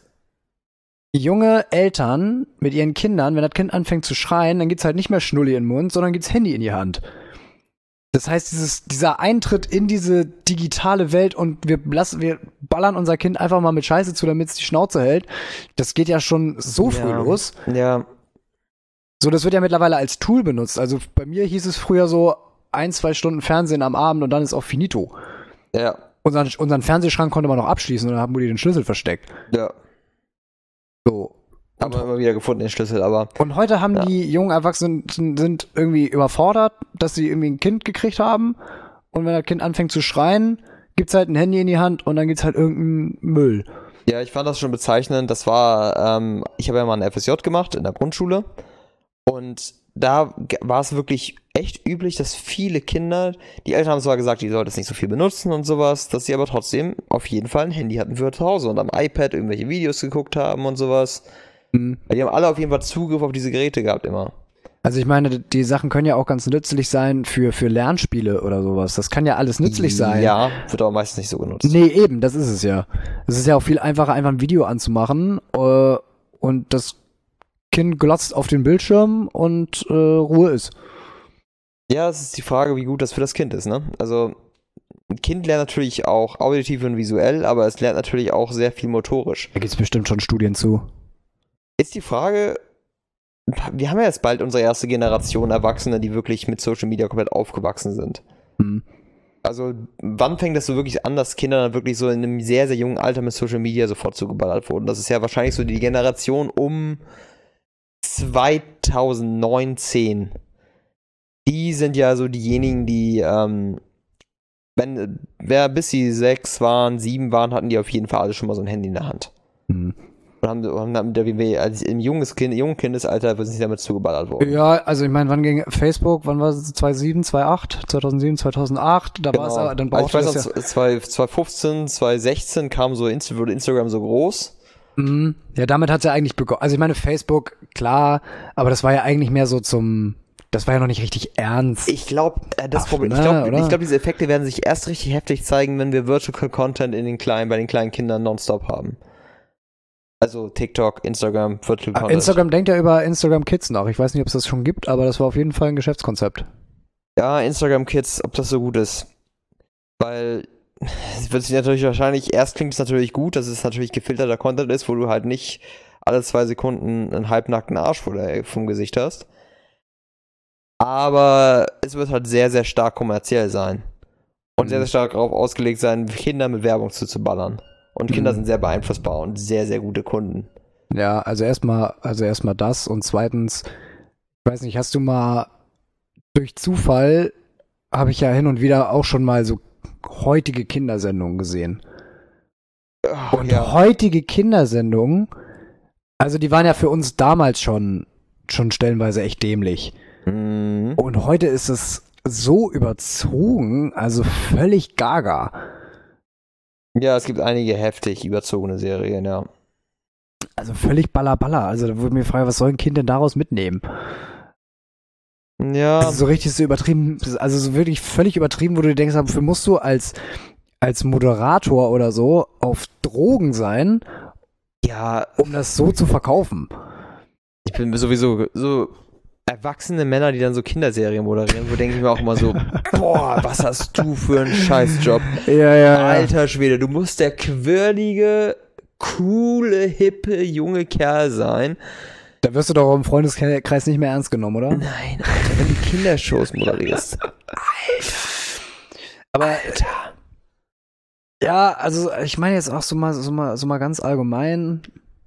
[SPEAKER 1] junge Eltern mit ihren Kindern, wenn das Kind anfängt zu schreien, dann gibt's halt nicht mehr Schnulli in den Mund, sondern gibt's Handy in die Hand. Das heißt, dieser Eintritt in diese digitale Welt und wir ballern unser Kind einfach mal mit Scheiße zu, damit es die Schnauze hält, das geht ja schon so früh los.
[SPEAKER 2] Ja.
[SPEAKER 1] So, das wird ja mittlerweile als Tool benutzt. Also bei mir hieß es früher so 1-2 Stunden Fernsehen am Abend und dann ist auch finito.
[SPEAKER 2] Ja.
[SPEAKER 1] Unseren Fernsehschrank konnte man noch abschließen und dann haben wir den Schlüssel versteckt.
[SPEAKER 2] Ja.
[SPEAKER 1] So.
[SPEAKER 2] Haben wir immer wieder gefunden, den Schlüssel, aber.
[SPEAKER 1] Und heute haben die jungen Erwachsenen sind irgendwie überfordert, dass sie irgendwie ein Kind gekriegt haben. Und wenn das Kind anfängt zu schreien, gibt's halt ein Handy in die Hand und dann gibt's halt irgendeinen Müll.
[SPEAKER 2] Ja, ich fand das schon bezeichnend. Das war, ich habe ja mal ein FSJ gemacht in der Grundschule. Und da war es wirklich echt üblich, dass viele Kinder, die Eltern haben zwar gesagt, die sollten es nicht so viel benutzen und sowas, dass sie aber trotzdem auf jeden Fall ein Handy hatten für zu Hause und am iPad irgendwelche Videos geguckt haben und sowas. Weil die haben alle auf jeden Fall Zugriff auf diese Geräte gehabt immer.
[SPEAKER 1] Also ich meine, die Sachen können ja auch ganz nützlich sein für Lernspiele oder sowas. Das kann ja alles nützlich sein.
[SPEAKER 2] Ja, wird aber meistens nicht so genutzt.
[SPEAKER 1] Nee, eben, das ist es ja. Es ist ja auch viel einfacher, einfach ein Video anzumachen und das Kind glotzt auf den Bildschirm und Ruhe ist.
[SPEAKER 2] Ja, es ist die Frage, wie gut das für das Kind ist, ne? Also, ein Kind lernt natürlich auch auditiv und visuell, aber es lernt natürlich auch sehr viel motorisch.
[SPEAKER 1] Da gibt's bestimmt schon Studien zu.
[SPEAKER 2] Ist die Frage, wir haben ja jetzt bald unsere erste Generation Erwachsene, die wirklich mit Social Media komplett aufgewachsen sind. Also, wann fängt das so wirklich an, dass Kinder dann wirklich so in einem sehr, sehr jungen Alter mit Social Media sofort zugeballert wurden? Das ist ja wahrscheinlich so die Generation um 2019. Die sind ja so diejenigen, die, bis sie 6 waren, 7 waren, hatten die auf jeden Fall alle schon mal so ein Handy in der Hand. Und haben als im jungen Kindesalter sind sie damit zugeballert worden.
[SPEAKER 1] Ja, also ich meine, wann ging Facebook, wann war es? 2007, 2008? Da
[SPEAKER 2] genau.
[SPEAKER 1] war es aber, dann
[SPEAKER 2] brauchte
[SPEAKER 1] also
[SPEAKER 2] ich weiß noch, 2015, 2016 wurde Instagram so groß.
[SPEAKER 1] Ja, damit hat es ja eigentlich begonnen. Also ich meine, Facebook, klar, aber das war ja eigentlich mehr so das war ja noch nicht richtig ernst.
[SPEAKER 2] Ich glaube, das Problem, ich glaube, diese Effekte werden sich erst richtig heftig zeigen, wenn wir Vertical Content bei den kleinen Kindern nonstop haben. Also TikTok, Instagram, Vertical Content.
[SPEAKER 1] Instagram denkt ja über Instagram Kids nach. Ich weiß nicht, ob es das schon gibt, aber das war auf jeden Fall ein Geschäftskonzept.
[SPEAKER 2] Ja, Instagram Kids, ob das so gut ist. Weil es wird sich natürlich erst klingt es natürlich gut, dass es natürlich gefilterter Content ist, wo du halt nicht alle 2 Sekunden einen halbnackten Arsch vom Gesicht hast. Aber es wird halt sehr, sehr stark kommerziell sein. Und sehr, sehr stark darauf ausgelegt sein, Kinder mit Werbung zuzuballern. Und Kinder sind sehr beeinflussbar und sehr, sehr gute Kunden.
[SPEAKER 1] Ja, also erstmal das und zweitens, ich weiß nicht, hast du mal durch Zufall, habe ich ja hin und wieder auch schon mal so heutige Kindersendungen gesehen. Und heutige Kindersendungen, also die waren ja für uns damals schon stellenweise echt dämlich. Und heute ist es so überzogen, also völlig gaga.
[SPEAKER 2] Ja, es gibt einige heftig überzogene Serien, ja.
[SPEAKER 1] Also völlig balla. Also da würde mir fragen, was soll ein Kind denn daraus mitnehmen?
[SPEAKER 2] Ja.
[SPEAKER 1] Also so richtig so übertrieben, also so wirklich völlig übertrieben, wo du dir denkst, dafür musst du als Moderator oder so auf Drogen sein,
[SPEAKER 2] ja,
[SPEAKER 1] um das so zu verkaufen.
[SPEAKER 2] Ich bin sowieso so erwachsene Männer, die dann so Kinderserien moderieren, wo denke ich mir auch immer so, boah, was hast du für einen Scheißjob.
[SPEAKER 1] Ja.
[SPEAKER 2] Alter Schwede, du musst der quirlige coole, hippe, junge Kerl sein.
[SPEAKER 1] Da wirst du doch im Freundeskreis nicht mehr ernst genommen, oder?
[SPEAKER 2] Nein, Alter, wenn du Kindershows moderierst.
[SPEAKER 1] Aber Alter. Ja, also ich meine jetzt auch so mal ganz allgemein.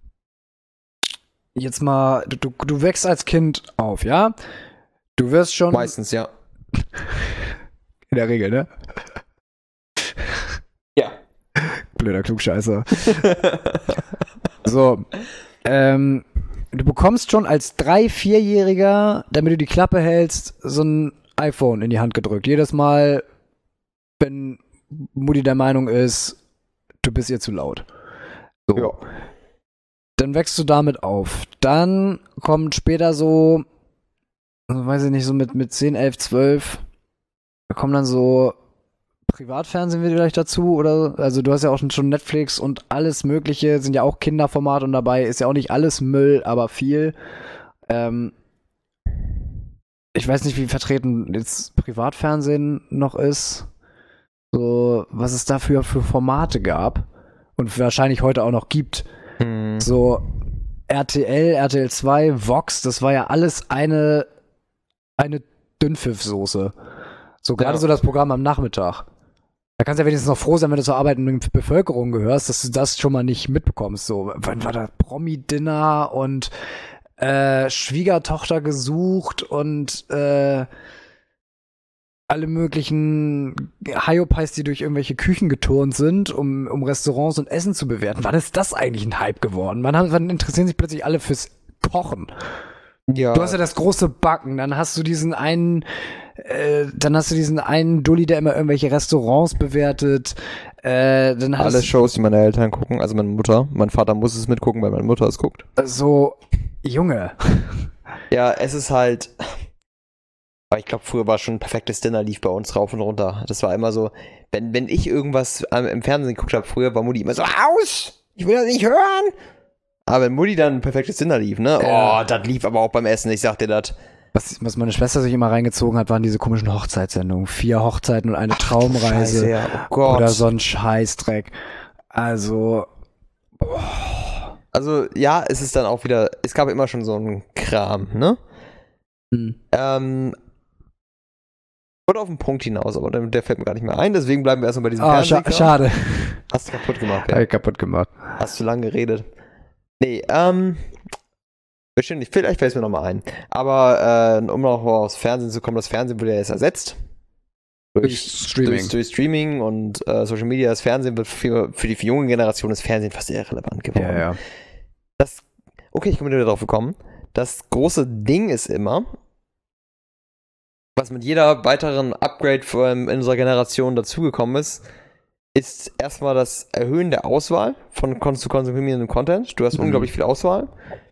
[SPEAKER 1] Jetzt mal, du wächst als Kind auf, ja? Du wirst schon.
[SPEAKER 2] Meistens, ja.
[SPEAKER 1] In der Regel, ne?
[SPEAKER 2] Ja.
[SPEAKER 1] Blöder Klugscheißer. So. Du bekommst schon als 3-, 4-Jähriger, damit du die Klappe hältst, so ein iPhone in die Hand gedrückt. Jedes Mal, wenn Mutti der Meinung ist, du bist ihr zu laut. So. Ja. Dann wächst du damit auf. Dann kommt später so, weiß ich nicht, so mit 10, 11, 12, da kommen dann so Privatfernsehen vielleicht dazu, oder? Also du hast ja auch schon Netflix und alles Mögliche, sind ja auch Kinderformate und dabei ist ja auch nicht alles Müll, aber viel. Ich weiß nicht, wie vertreten jetzt Privatfernsehen noch ist. So, was es dafür für Formate gab und wahrscheinlich heute auch noch gibt. So RTL, RTL 2, Vox, das war ja alles eine Dünnpfiffsoße. So gerade so das Programm am Nachmittag. Da kannst du ja wenigstens noch froh sein, wenn du zur arbeitenden Bevölkerung gehörst, dass du das schon mal nicht mitbekommst. So, wann war da Promi-Dinner und Schwiegertochter gesucht und alle möglichen Hyopies, die durch irgendwelche Küchen geturnt sind, um Restaurants und Essen zu bewerten. Wann ist das eigentlich ein Hype geworden? Wann interessieren sich plötzlich alle fürs Kochen? Ja. Du hast ja das große Backen, dann hast du diesen einen Dulli, der immer irgendwelche Restaurants bewertet. Dann
[SPEAKER 2] alle Shows, die meine Eltern gucken, also meine Mutter. Mein Vater muss es mitgucken, weil meine Mutter es guckt.
[SPEAKER 1] So, Junge.
[SPEAKER 2] Ja, es ist halt... Aber ich glaube, früher war schon ein perfektes Dinner, lief bei uns rauf und runter. Das war immer so, wenn ich irgendwas im Fernsehen geguckt habe, früher war Mutti immer so, aus! Ich will das nicht hören! Aber wenn Mutti dann ein perfektes Dinner lief, ne? Oh, das lief aber auch beim Essen, ich sag dir das.
[SPEAKER 1] Was meine Schwester sich immer reingezogen hat, waren diese komischen Hochzeitssendungen. 4 Hochzeiten und eine Traumreise.
[SPEAKER 2] Scheiße, ja. Oh Gott.
[SPEAKER 1] Oder so ein Scheißdreck. Also,
[SPEAKER 2] Also, ja, es ist dann auch wieder, es gab immer schon so einen Kram, ne? Und auf den Punkt hinaus, aber der fällt mir gar nicht mehr ein, deswegen bleiben wir erstmal bei diesem Fernsehen.
[SPEAKER 1] Schade.
[SPEAKER 2] Hast du kaputt gemacht,
[SPEAKER 1] ja. Hab ich kaputt gemacht.
[SPEAKER 2] Hast du lange geredet. Nee, bestimmt nicht, vielleicht fällt es mir nochmal ein. Aber, um noch aufs Fernsehen zu kommen, das Fernsehen wurde ja jetzt ersetzt. Durch Streaming und Social Media. Das Fernsehen wird für die junge Generation des Fernsehen fast irrelevant geworden.
[SPEAKER 1] Ja.
[SPEAKER 2] Okay, ich komme wieder darauf gekommen. Das große Ding ist immer, was mit jeder weiteren Upgrade in unserer Generation dazugekommen ist erstmal das Erhöhen der Auswahl von zu konsumierendem Content. Du hast unglaublich viel Auswahl.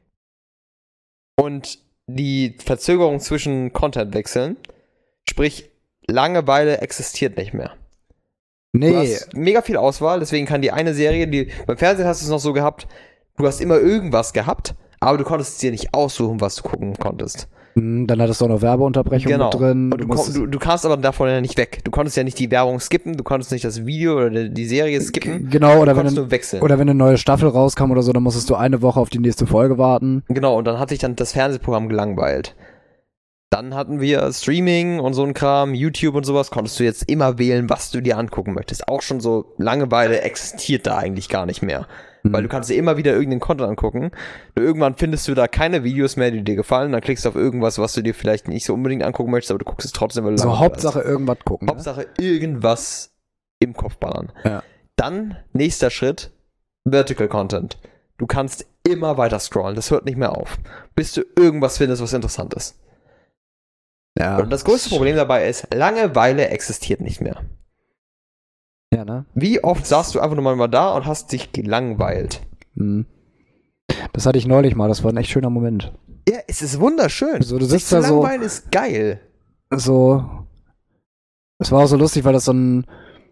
[SPEAKER 2] Und die Verzögerung zwischen Content-Wechseln, sprich, Langeweile existiert nicht mehr.
[SPEAKER 1] Nee.
[SPEAKER 2] Du hast mega viel Auswahl, deswegen kann die eine Serie, beim Fernsehen hast du es noch so gehabt, du hast immer irgendwas gehabt, aber du konntest dir nicht aussuchen, was du gucken konntest.
[SPEAKER 1] Dann hattest du auch noch Werbeunterbrechungen mit drin.
[SPEAKER 2] Und du kamst aber davon ja nicht weg. Du konntest ja nicht die Werbung skippen, du konntest nicht das Video oder die Serie skippen.
[SPEAKER 1] Genau, oder wenn
[SPEAKER 2] nur wechseln.
[SPEAKER 1] Oder wenn eine neue Staffel rauskam oder so, dann musstest du eine Woche auf die nächste Folge warten.
[SPEAKER 2] Genau, und dann hat sich dann das Fernsehprogramm gelangweilt. Dann hatten wir Streaming und so ein Kram, YouTube und sowas, konntest du jetzt immer wählen, was du dir angucken möchtest. Auch schon so Langeweile existiert da eigentlich gar nicht mehr. Weil du kannst dir immer wieder irgendeinen Content angucken. Und irgendwann findest du da keine Videos mehr, die dir gefallen. Dann klickst du auf irgendwas, was du dir vielleicht nicht so unbedingt angucken möchtest, aber du guckst es trotzdem, weil du
[SPEAKER 1] so Hauptsache irgendwas gucken.
[SPEAKER 2] Hauptsache irgendwas im Kopf ballern.
[SPEAKER 1] Ja.
[SPEAKER 2] Dann, nächster Schritt, Vertical Content. Du kannst immer weiter scrollen, das hört nicht mehr auf. Bis du irgendwas findest, was interessant ist.
[SPEAKER 1] Ja.
[SPEAKER 2] Und das größte Problem dabei ist, Langeweile existiert nicht mehr.
[SPEAKER 1] Ja, ne?
[SPEAKER 2] Wie oft saßt du einfach nur mal da und hast dich gelangweilt?
[SPEAKER 1] Das hatte ich neulich mal, das war ein echt schöner Moment.
[SPEAKER 2] Ja, es ist wunderschön.
[SPEAKER 1] So, du sitzt da so.
[SPEAKER 2] Langweilen ist geil.
[SPEAKER 1] So. Es war auch so lustig, weil das so ein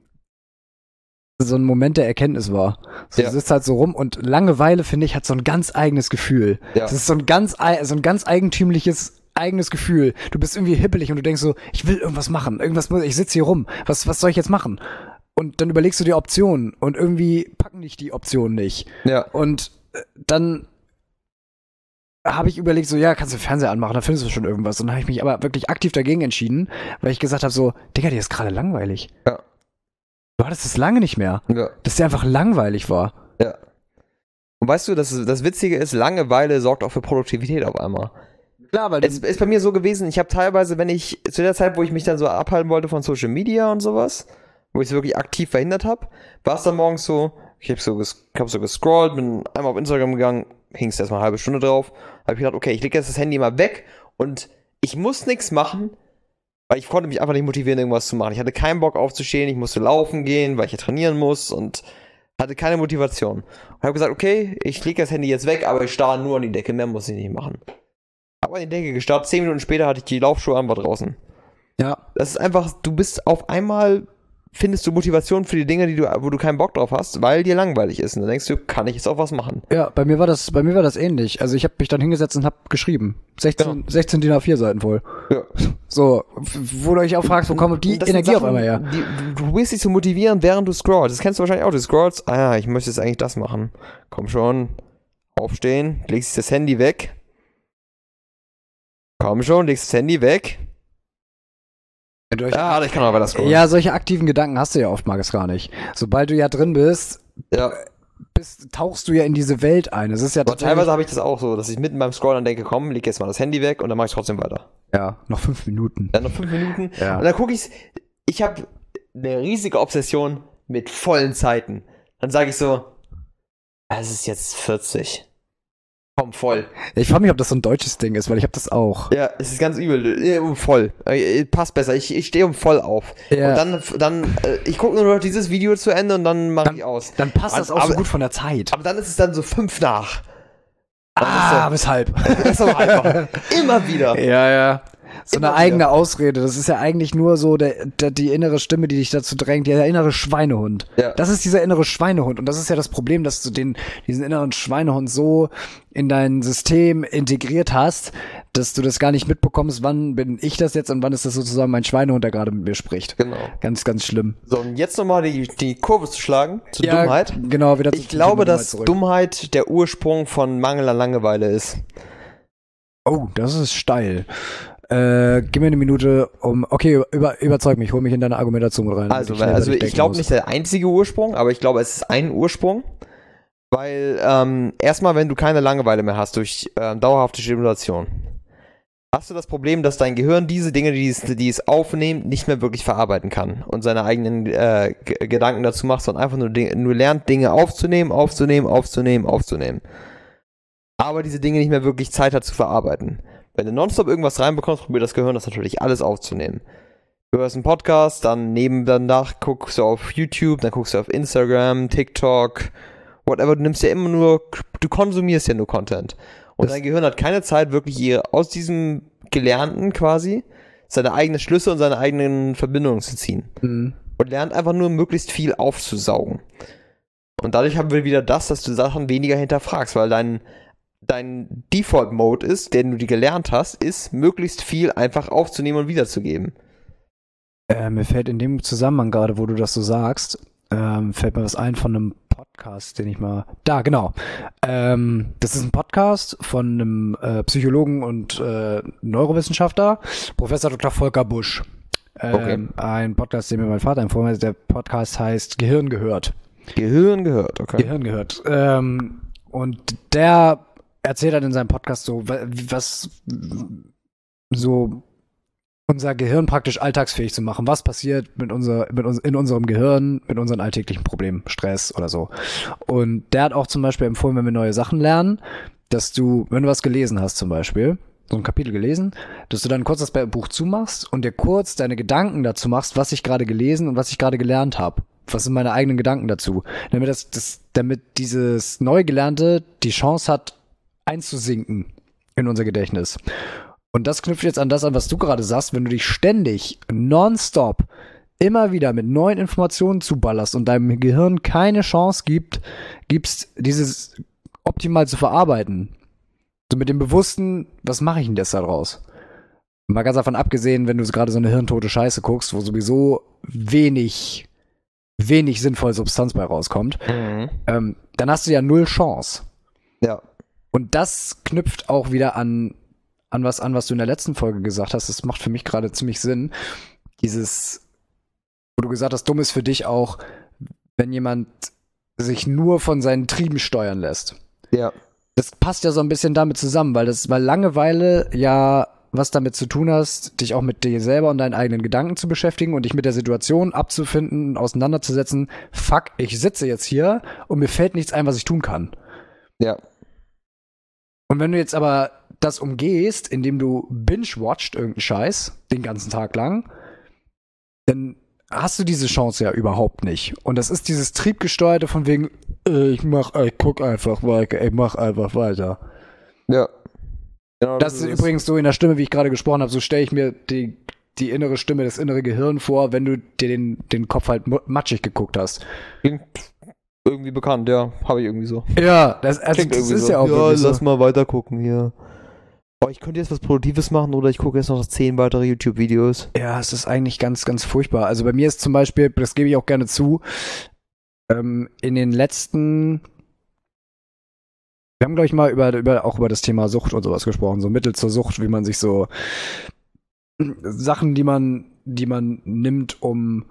[SPEAKER 1] Moment der Erkenntnis war. So, du sitzt halt so rum und Langeweile, finde ich, hat so ein ganz eigenes Gefühl. Ja. Das ist so ein ganz eigentümliches eigenes Gefühl. Du bist irgendwie hippelig und du denkst so, ich will irgendwas machen. Ich sitze hier rum. Was soll ich jetzt machen? und dann überlegst du dir Optionen und irgendwie packen dich die Optionen nicht.
[SPEAKER 2] Ja.
[SPEAKER 1] Und dann habe ich überlegt, so, ja, kannst du den Fernseher anmachen, da findest du schon irgendwas. Und dann habe ich mich aber wirklich aktiv dagegen entschieden, weil ich gesagt habe, so, Digga, dir ist gerade langweilig.
[SPEAKER 2] Ja.
[SPEAKER 1] Du hattest es lange nicht mehr.
[SPEAKER 2] Ja.
[SPEAKER 1] Dass dir einfach langweilig war.
[SPEAKER 2] Ja. Und weißt du, das Witzige ist, Langeweile sorgt auch für Produktivität auf einmal.
[SPEAKER 1] Klar, weil
[SPEAKER 2] Es ist bei mir so gewesen, ich habe teilweise, zu der Zeit, wo ich mich dann so abhalten wollte von Social Media und sowas, wo ich es wirklich aktiv verhindert habe, war es dann morgens so, ich habe so gescrollt, bin einmal auf Instagram gegangen, hing es erstmal eine halbe Stunde drauf, habe ich gedacht, okay, ich lege jetzt das Handy mal weg und ich muss nichts machen, weil ich konnte mich einfach nicht motivieren, irgendwas zu machen. Ich hatte keinen Bock aufzustehen, ich musste laufen gehen, weil ich ja trainieren muss und hatte keine Motivation. Und habe gesagt, okay, ich lege das Handy jetzt weg, aber ich starre nur an die Decke, mehr muss ich nicht machen. Habe an die Decke gestarrt, 10 Minuten später hatte ich die Laufschuhe an, war draußen.
[SPEAKER 1] Ja.
[SPEAKER 2] Das ist einfach, du bist auf einmal, findest du Motivation für die Dinge, wo du keinen Bock drauf hast, weil dir langweilig ist. Und dann denkst du, kann ich jetzt auch was machen?
[SPEAKER 1] Ja, bei mir war das ähnlich. Also ich habe mich dann hingesetzt und habe geschrieben. 16 DIN A4 Seiten voll.
[SPEAKER 2] Ja.
[SPEAKER 1] So, wo du dich auch fragst, wo kommt die Energie auf einmal her?
[SPEAKER 2] Du willst dich zu motivieren, während du scrollst. Das kennst du wahrscheinlich auch. Du scrollst, ich möchte jetzt eigentlich das machen. Komm schon, aufstehen, legst das Handy weg. Komm schon, legst das Handy weg. Ich kann aber weiter scrollen.
[SPEAKER 1] Ja, solche aktiven Gedanken hast du ja oftmals gar nicht. Sobald du ja drin bist, tauchst du ja in diese Welt ein. Es ist ja
[SPEAKER 2] aber teilweise habe ich das auch so, dass ich mitten beim Scrollen denke, komm, leg jetzt mal das Handy weg und dann mache ich trotzdem weiter.
[SPEAKER 1] Ja, noch 5 Minuten.
[SPEAKER 2] Dann noch 5 Minuten.
[SPEAKER 1] Ja.
[SPEAKER 2] Und dann gucke ich habe eine riesige Obsession mit vollen Zeiten. Dann sage ich so, es ist jetzt 40. Komm, voll.
[SPEAKER 1] Ich frage mich, ob das so ein deutsches Ding ist, weil ich habe das auch.
[SPEAKER 2] Ja, es ist ganz übel. Voll. Passt besser. Ich stehe um voll auf.
[SPEAKER 1] Ja.
[SPEAKER 2] Und dann ich gucke nur noch dieses Video zu Ende und dann mache ich aus.
[SPEAKER 1] Dann passt das auch so gut von der Zeit.
[SPEAKER 2] Aber dann ist es dann so 5 nach.
[SPEAKER 1] Weshalb?
[SPEAKER 2] Das ist aber einfach. Immer wieder.
[SPEAKER 1] Ja. So eine eigene Ausrede. Das ist ja eigentlich nur so die innere Stimme, die dich dazu drängt. Der innere Schweinehund.
[SPEAKER 2] Ja.
[SPEAKER 1] Das ist dieser innere Schweinehund. Und das ist ja das Problem, dass du diesen inneren Schweinehund so in dein System integriert hast, dass du das gar nicht mitbekommst, wann bin ich das jetzt und wann ist das sozusagen mein Schweinehund, der gerade mit mir spricht.
[SPEAKER 2] Genau.
[SPEAKER 1] Ganz, ganz schlimm.
[SPEAKER 2] So, und jetzt nochmal die Kurve zu schlagen zur Dummheit.
[SPEAKER 1] Genau, wieder
[SPEAKER 2] Ich glaube, dass Dummheit der Ursprung von Mangel an Langeweile ist.
[SPEAKER 1] Oh, das ist steil. Gib mir eine Minute, okay, überzeug mich, hol mich in deine Argumentation rein.
[SPEAKER 2] Also ich glaube nicht der einzige Ursprung, aber ich glaube, es ist ein Ursprung. Weil erstmal, wenn du keine Langeweile mehr hast durch dauerhafte Stimulation, hast du das Problem, dass dein Gehirn diese Dinge, die es aufnimmt, nicht mehr wirklich verarbeiten kann und seine eigenen Gedanken dazu macht, sondern einfach nur lernt, Dinge aufzunehmen. Aber diese Dinge nicht mehr wirklich Zeit hat zu verarbeiten. Wenn du nonstop irgendwas reinbekommst, probiert das Gehirn das natürlich alles aufzunehmen. Du hörst einen Podcast, danach guckst du auf YouTube, dann guckst du auf Instagram, TikTok, whatever, du konsumierst ja nur Content. Und dein Gehirn hat keine Zeit, wirklich aus diesem Gelernten quasi seine eigenen Schlüsse und seine eigenen Verbindungen zu ziehen.
[SPEAKER 1] Mhm.
[SPEAKER 2] Und lernt einfach nur möglichst viel aufzusaugen. Und dadurch haben wir wieder das, dass du Sachen weniger hinterfragst, weil dein Default-Mode ist, den du dir gelernt hast, ist, möglichst viel einfach aufzunehmen und wiederzugeben.
[SPEAKER 1] Mir fällt in dem Zusammenhang gerade, wo du das so sagst, fällt mir was ein von einem Podcast, den ich mal... Da, genau. Das ist ein Podcast von einem Psychologen und Neurowissenschaftler, Professor Dr. Volker Busch.
[SPEAKER 2] Okay.
[SPEAKER 1] Ein Podcast, den mir mein Vater empfohlen hat. Der Podcast heißt Gehirn gehört.
[SPEAKER 2] Gehirn gehört, okay.
[SPEAKER 1] Gehirn gehört. Und der erzählt dann in seinem Podcast so, was so unser Gehirn praktisch alltagsfähig zu machen. Was passiert in unserem Gehirn, mit unseren alltäglichen Problemen, Stress oder so. Und der hat auch zum Beispiel empfohlen, wenn wir neue Sachen lernen, dass du, wenn du was gelesen hast zum Beispiel, so ein Kapitel gelesen, dass du dann kurz das Buch zumachst und dir kurz deine Gedanken dazu machst, was ich gerade gelesen und was ich gerade gelernt habe. Was sind meine eigenen Gedanken dazu? Damit dieses Neugelernte die Chance hat, einzusinken in unser Gedächtnis. Und das knüpft jetzt an das an, was du gerade sagst, wenn du dich ständig, nonstop, immer wieder mit neuen Informationen zuballerst und deinem Gehirn keine Chance gibst, dieses optimal zu verarbeiten. So mit dem Bewussten, was mache ich denn jetzt da draus? Mal ganz davon abgesehen, wenn du gerade so eine hirntote Scheiße guckst, wo sowieso wenig wenig sinnvolle Substanz bei rauskommt, dann hast du ja 0 Chance.
[SPEAKER 2] Ja.
[SPEAKER 1] Und das knüpft auch wieder an was du in der letzten Folge gesagt hast. Das macht für mich gerade ziemlich Sinn. Wo du gesagt hast, dumm ist für dich auch, wenn jemand sich nur von seinen Trieben steuern lässt.
[SPEAKER 2] Ja.
[SPEAKER 1] Das passt ja so ein bisschen damit zusammen, weil Langeweile ja was damit zu tun hast, dich auch mit dir selber und deinen eigenen Gedanken zu beschäftigen und dich mit der Situation abzufinden, auseinanderzusetzen. Fuck, ich sitze jetzt hier und mir fällt nichts ein, was ich tun kann.
[SPEAKER 2] Ja.
[SPEAKER 1] Und wenn du jetzt aber das umgehst, indem du binge-watcht irgendeinen Scheiß den ganzen Tag lang, dann hast du diese Chance ja überhaupt nicht. Und das ist dieses Triebgesteuerte von wegen, ich guck einfach weiter, ich mach einfach weiter.
[SPEAKER 2] Ja. Genau,
[SPEAKER 1] das ist übrigens so in der Stimme, wie ich gerade gesprochen habe, so stelle ich mir die innere Stimme, das innere Gehirn vor, wenn du dir den Kopf halt matschig geguckt hast.
[SPEAKER 2] Klingt irgendwie bekannt, ja. Habe ich irgendwie so.
[SPEAKER 1] Ja, das ist
[SPEAKER 2] so.
[SPEAKER 1] Ja auch
[SPEAKER 2] ja,
[SPEAKER 1] so.
[SPEAKER 2] Lass mal weiter gucken hier. Oh, ich könnte jetzt was Produktives machen oder ich gucke jetzt noch 10 weitere YouTube-Videos.
[SPEAKER 1] Ja, es ist eigentlich ganz, ganz furchtbar. Also bei mir ist zum Beispiel, das gebe ich auch gerne zu, in den letzten... Wir haben, glaube ich, mal auch über das Thema Sucht und sowas gesprochen, so Mittel zur Sucht, wie man sich so Sachen, die man nimmt, um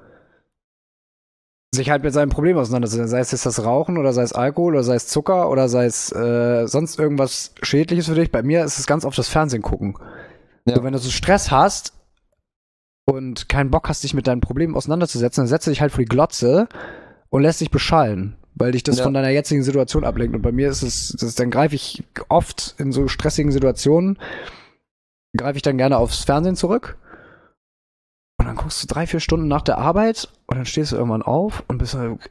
[SPEAKER 1] sich halt mit seinem Problem auseinanderzusetzen. Sei es jetzt das Rauchen oder sei es Alkohol oder sei es Zucker oder sei es sonst irgendwas Schädliches für dich. Bei mir ist es ganz oft das Fernsehen gucken. Ja. So, wenn du so Stress hast und keinen Bock hast, dich mit deinen Problemen auseinanderzusetzen, dann setzt du dich halt vor die Glotze und lässt dich beschallen, weil dich das von deiner jetzigen Situation ablenkt. Und bei mir ist es, dann greife ich oft in so stressigen Situationen, greife ich dann gerne aufs Fernsehen zurück. Und dann guckst du 3-4 Stunden nach der Arbeit und dann stehst du irgendwann auf und bist halt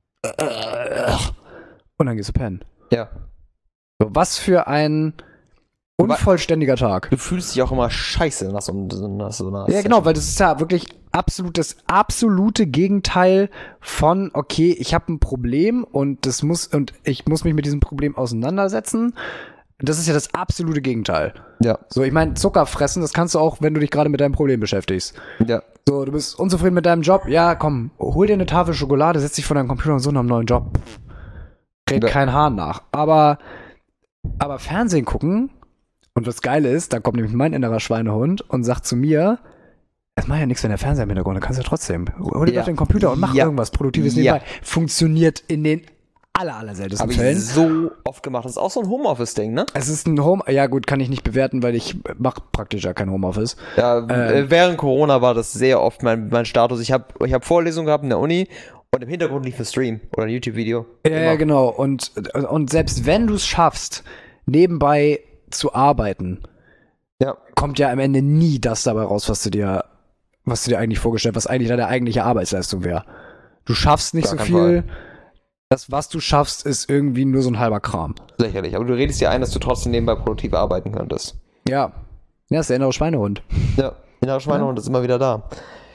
[SPEAKER 1] und dann gehst du pennen.
[SPEAKER 2] Ja.
[SPEAKER 1] So, was für ein unvollständiger Tag.
[SPEAKER 2] Du fühlst dich auch immer scheiße nach so einer
[SPEAKER 1] Ja, genau, weil das ist ja wirklich das absolute Gegenteil von, okay, ich habe ein Problem und ich muss mich mit diesem Problem auseinandersetzen. Das ist ja das absolute Gegenteil.
[SPEAKER 2] Ja.
[SPEAKER 1] So, ich meine, Zucker fressen, das kannst du auch, wenn du dich gerade mit deinem Problem beschäftigst.
[SPEAKER 2] Ja.
[SPEAKER 1] So, du bist unzufrieden mit deinem Job. Ja, komm, hol dir eine Tafel Schokolade, setz dich vor deinem Computer und so nach einem neuen Job. Kräht kein Hahn nach. Aber Fernsehen gucken, und das Geile ist, da kommt nämlich mein innerer Schweinehund und sagt zu mir, es macht ja nichts, wenn der Fernseher im Hintergrund, dann kannst du ja trotzdem. Hol dir doch den Computer und mach irgendwas Produktives nebenbei. Funktioniert in den aller seltensten Fällen.
[SPEAKER 2] Hab ich so oft gemacht. Das ist auch so ein Homeoffice-Ding, ne?
[SPEAKER 1] Es ist ein ja gut, kann ich nicht bewerten, weil ich mache praktisch ja kein Homeoffice.
[SPEAKER 2] Ja, während Corona war das sehr oft mein Status. Ich hab Vorlesungen gehabt in der Uni und im Hintergrund lief ein Stream oder ein YouTube-Video.
[SPEAKER 1] Ja, genau. Und selbst wenn du es schaffst, nebenbei zu arbeiten, kommt ja am Ende nie das dabei raus, was du dir eigentlich vorgestellt hast, was eigentlich deine eigentliche Arbeitsleistung wäre. Du schaffst nicht so viel. Fall. Das, was du schaffst, ist irgendwie nur so ein halber Kram.
[SPEAKER 2] Lächerlich, aber du redest dir ein, dass du trotzdem nebenbei produktiv arbeiten könntest.
[SPEAKER 1] Ja. Ja, ist der innere Schweinehund.
[SPEAKER 2] Ja, der innere Schweinehund ist immer wieder da.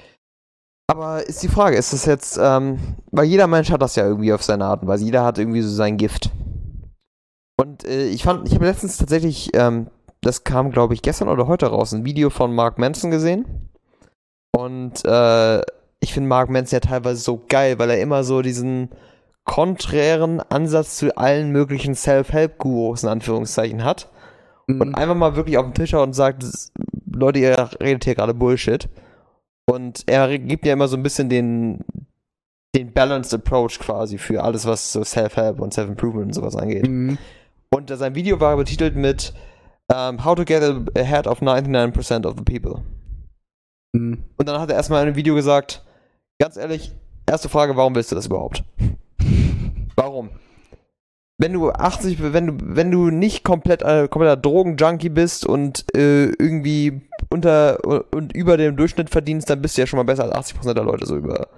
[SPEAKER 2] Aber ist die Frage, ist das jetzt, weil jeder Mensch hat das ja irgendwie auf seine Art und Weise, jeder hat irgendwie so sein Gift. Und ich habe letztens tatsächlich, das kam glaube ich gestern oder heute raus, ein Video von Mark Manson gesehen. Und ich finde Mark Manson ja teilweise so geil, weil er immer so diesen konträren Ansatz zu allen möglichen Self-Help-Gurus in Anführungszeichen hat. Und einfach mal wirklich auf den Tisch haut und sagt, Leute, ihr redet hier gerade Bullshit. Und er gibt ja immer so ein bisschen den Balanced Approach quasi für alles, was so Self-Help und Self-Improvement und sowas angeht. Und sein Video war betitelt mit How to get ahead of 99% of the people. Und dann hat er erstmal in einem Video gesagt, ganz ehrlich, erste Frage, warum willst du das überhaupt? Warum? Wenn du nicht kompletter Drogenjunkie bist und irgendwie unter und über dem Durchschnitt verdienst, dann bist du ja schon mal besser als 80% der Leute, so über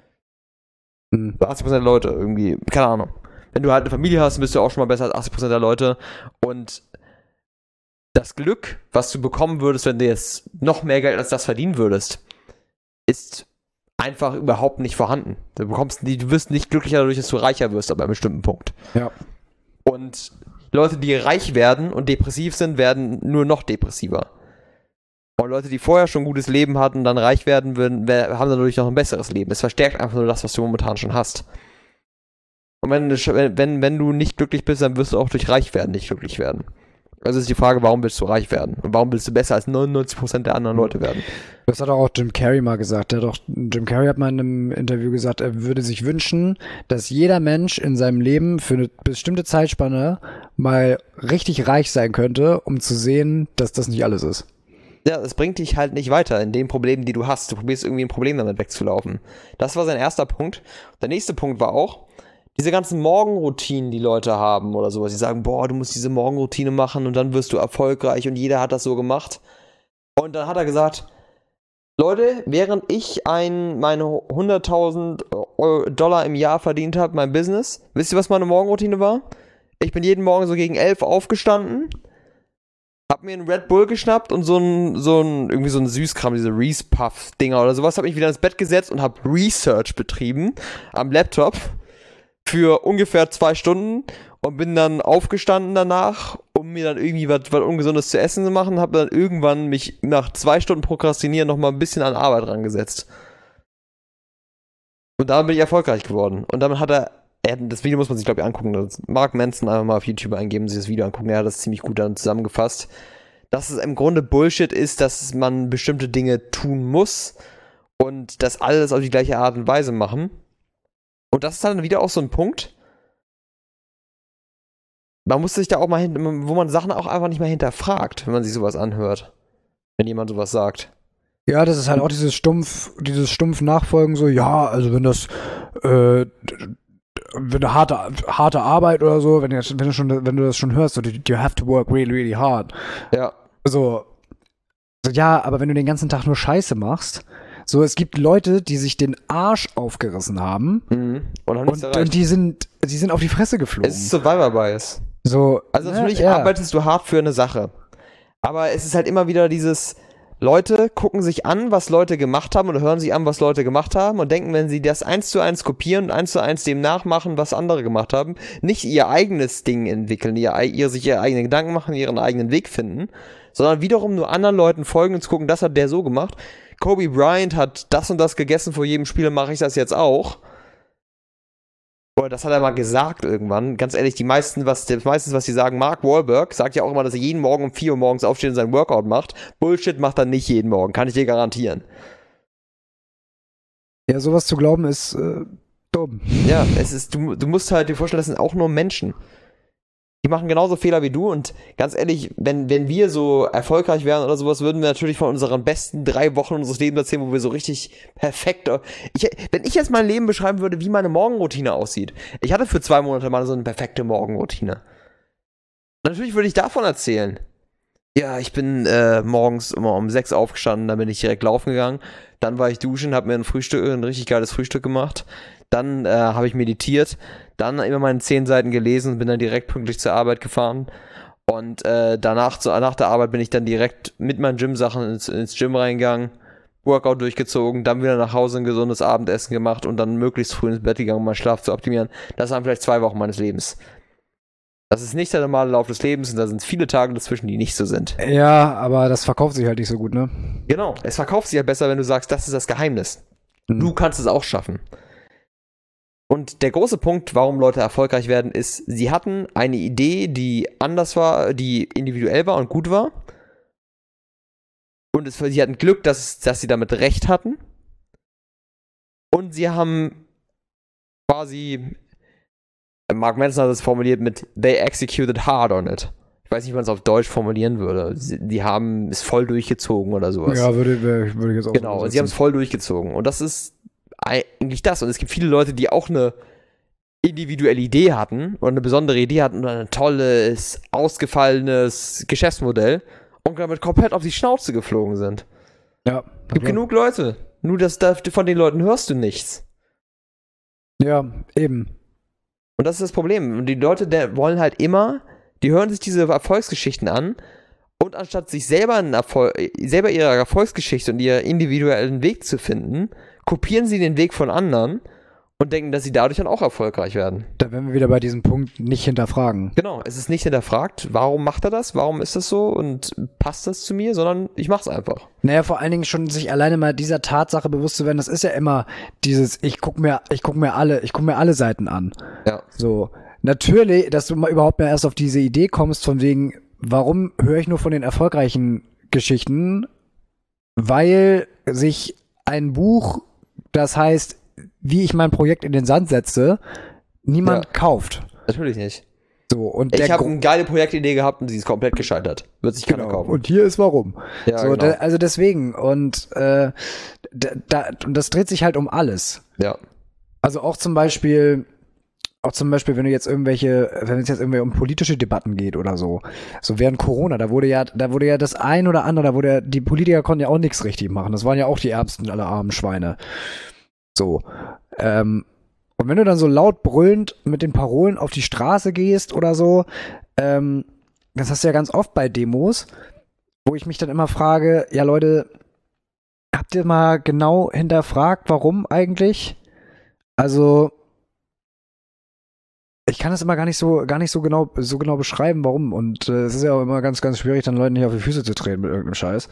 [SPEAKER 2] 80% der Leute irgendwie, keine Ahnung. Wenn du halt eine Familie hast, bist du auch schon mal besser als 80% der Leute und das Glück, was du bekommen würdest, wenn du jetzt noch mehr Geld als das verdienen würdest, ist einfach überhaupt nicht vorhanden. Du wirst nicht glücklicher dadurch, dass du reicher wirst, ab einem bestimmten Punkt.
[SPEAKER 1] Ja.
[SPEAKER 2] Und Leute, die reich werden und depressiv sind, werden nur noch depressiver. Und Leute, die vorher schon ein gutes Leben hatten, dann reich werden würden, haben dadurch noch ein besseres Leben. Es verstärkt einfach nur das, was du momentan schon hast. Und wenn du nicht glücklich bist, dann wirst du auch durch reich werden nicht glücklich werden. Also ist die Frage, warum willst du reich werden? Und warum willst du besser als 99% der anderen Leute werden?
[SPEAKER 1] Das hat auch Jim Carrey mal gesagt. Jim Carrey hat mal in einem Interview gesagt, er würde sich wünschen, dass jeder Mensch in seinem Leben für eine bestimmte Zeitspanne mal richtig reich sein könnte, um zu sehen, dass das nicht alles ist.
[SPEAKER 2] Ja, es bringt dich halt nicht weiter in den Problemen, die du hast. Du probierst irgendwie ein Problem damit wegzulaufen. Das war sein erster Punkt. Der nächste Punkt war auch, diese ganzen Morgenroutinen, die Leute haben oder sowas. Die sagen, boah, du musst diese Morgenroutine machen und dann wirst du erfolgreich und jeder hat das so gemacht. Und dann hat er gesagt, Leute, während ich meine 100.000 Dollar im Jahr verdient habe, mein Business, wisst ihr, was meine Morgenroutine war? Ich bin jeden Morgen so gegen 11 aufgestanden, hab mir einen Red Bull geschnappt und irgendwie so ein Süßkram, diese Reese Puff Dinger oder sowas, hab mich wieder ins Bett gesetzt und hab Research betrieben am Laptop für ungefähr 2 Stunden und bin dann aufgestanden danach, um mir dann irgendwie was Ungesundes zu essen zu machen, hab dann irgendwann mich nach 2 Stunden Prokrastinieren nochmal ein bisschen an Arbeit rangesetzt. Und dann bin ich erfolgreich geworden. Und dann hat das Video muss man sich, glaube ich, angucken. Mark Manson einfach mal auf YouTube eingeben, sich das Video angucken. Er hat das ziemlich gut dann zusammengefasst. Dass es im Grunde Bullshit ist, dass man bestimmte Dinge tun muss und das alles auf die gleiche Art und Weise machen. Und das ist dann wieder auch so ein Punkt. Man muss sich da auch mal wo man Sachen auch einfach nicht mehr hinterfragt, wenn man sich sowas anhört. Wenn jemand sowas sagt.
[SPEAKER 1] Ja, das ist halt auch dieses stumpf Nachfolgen, so, ja, also wenn das, wenn eine harte Arbeit oder so, wenn du das schon hörst, so, you have to work really, really hard.
[SPEAKER 2] Ja.
[SPEAKER 1] So, ja, aber wenn du den ganzen Tag nur Scheiße machst, so, es gibt Leute, die sich den Arsch aufgerissen haben und die sind auf die Fresse geflogen.
[SPEAKER 2] Es ist Survivor Bias.
[SPEAKER 1] So,
[SPEAKER 2] also natürlich arbeitest du hart für eine Sache. Aber es ist halt immer wieder dieses, Leute gucken sich an, was Leute gemacht haben oder hören sich an, was Leute gemacht haben und denken, wenn sie das 1:1 kopieren und 1:1 dem nachmachen, was andere gemacht haben, nicht ihr eigenes Ding entwickeln, sich ihre eigenen Gedanken machen, ihren eigenen Weg finden, sondern wiederum nur anderen Leuten folgen und zu gucken, das hat der so gemacht. Kobe Bryant hat das und das gegessen vor jedem Spiel, mache ich das jetzt auch. Oder das hat er mal gesagt irgendwann. Ganz ehrlich, meistens, was die sagen, Mark Wahlberg sagt ja auch immer, dass er jeden Morgen um 4 Uhr morgens aufsteht und sein Workout macht. Bullshit macht er nicht jeden Morgen, kann ich dir garantieren.
[SPEAKER 1] Ja, sowas zu glauben ist dumm.
[SPEAKER 2] Ja, du musst halt dir vorstellen, das sind auch nur Menschen. Die machen genauso Fehler wie du und ganz ehrlich, wenn wir so erfolgreich wären oder sowas, würden wir natürlich von unseren besten 3 Wochen unseres Lebens erzählen, wo wir so richtig perfekt... Wenn ich jetzt mein Leben beschreiben würde, wie meine Morgenroutine aussieht. Ich hatte für 2 Monate mal so eine perfekte Morgenroutine. Natürlich würde ich davon erzählen. Ja, ich bin morgens immer um 6 aufgestanden, dann bin ich direkt laufen gegangen. Dann war ich duschen, habe mir ein richtig geiles Frühstück gemacht. Dann habe ich meditiert. Dann immer meine 10 Seiten gelesen und bin dann direkt pünktlich zur Arbeit gefahren. Und nach der Arbeit bin ich dann direkt mit meinen Gym-Sachen ins Gym reingegangen, Workout durchgezogen, dann wieder nach Hause ein gesundes Abendessen gemacht und dann möglichst früh ins Bett gegangen, um meinen Schlaf zu optimieren. Das waren vielleicht 2 Wochen meines Lebens. Das ist nicht der normale Lauf des Lebens und da sind viele Tage dazwischen, die nicht so sind.
[SPEAKER 1] Ja, aber das verkauft sich halt nicht so gut, ne?
[SPEAKER 2] Genau, es verkauft sich ja besser, wenn du sagst, das ist das Geheimnis. Du kannst es auch schaffen. Und der große Punkt, warum Leute erfolgreich werden, ist, sie hatten eine Idee, die anders war, die individuell war und gut war. Und sie hatten Glück, dass sie damit recht hatten. Und sie haben quasi, Mark Manson hat es formuliert mit, they executed hard on it. Ich weiß nicht, wie man es auf Deutsch formulieren würde. Die haben es voll durchgezogen oder sowas.
[SPEAKER 1] Ja, würde ich jetzt auch
[SPEAKER 2] genau, und sie haben es voll durchgezogen. Und das ist eigentlich das. Und es gibt viele Leute, die auch eine individuelle Idee hatten oder eine besondere Idee hatten oder ein tolles, ausgefallenes Geschäftsmodell und damit komplett auf die Schnauze geflogen sind.
[SPEAKER 1] Ja.
[SPEAKER 2] Es gibt genug Leute. Nur von den Leuten hörst du nichts.
[SPEAKER 1] Ja, eben.
[SPEAKER 2] Und das ist das Problem. Und die Leute, die hören sich diese Erfolgsgeschichten an und anstatt sich selber ihre Erfolgsgeschichte und ihren individuellen Weg zu finden, kopieren sie den Weg von anderen und denken, dass sie dadurch dann auch erfolgreich werden.
[SPEAKER 1] Da wären wir wieder bei diesem Punkt, nicht hinterfragen.
[SPEAKER 2] Genau, es ist nicht hinterfragt, warum macht er das, warum ist das so und passt das zu mir, sondern ich mach's einfach.
[SPEAKER 1] Naja, vor allen Dingen schon sich alleine mal dieser Tatsache bewusst zu werden, das ist ja immer dieses, ich guck mir alle Seiten an.
[SPEAKER 2] Ja.
[SPEAKER 1] So, natürlich, dass du mal überhaupt mal erst auf diese Idee kommst, von wegen, warum höre ich nur von den erfolgreichen Geschichten? Weil sich ein Buch, das heißt, wie ich mein Projekt in den Sand setze, niemand kauft.
[SPEAKER 2] Natürlich nicht.
[SPEAKER 1] So, und
[SPEAKER 2] ich habe eine geile Projektidee gehabt und sie ist komplett gescheitert. Wird sich keiner kaufen.
[SPEAKER 1] Und hier ist warum.
[SPEAKER 2] Ja,
[SPEAKER 1] so,
[SPEAKER 2] genau.
[SPEAKER 1] Also deswegen. Und das dreht sich halt um alles.
[SPEAKER 2] Ja.
[SPEAKER 1] Also auch zum Beispiel, wenn es jetzt irgendwie um politische Debatten geht oder so. So während Corona, da wurde ja das ein oder andere, die Politiker konnten ja auch nichts richtig machen. Das waren ja auch die ärmsten aller armen Schweine. So. Und wenn du dann so laut brüllend mit den Parolen auf die Straße gehst oder so, das hast du ja ganz oft bei Demos, wo ich mich dann immer frage, ja Leute, habt ihr mal genau hinterfragt, warum eigentlich? Also, ich kann das immer gar nicht so genau beschreiben, warum. Und es ist ja auch immer ganz, ganz schwierig, dann Leuten nicht auf die Füße zu treten mit irgendeinem Scheiß.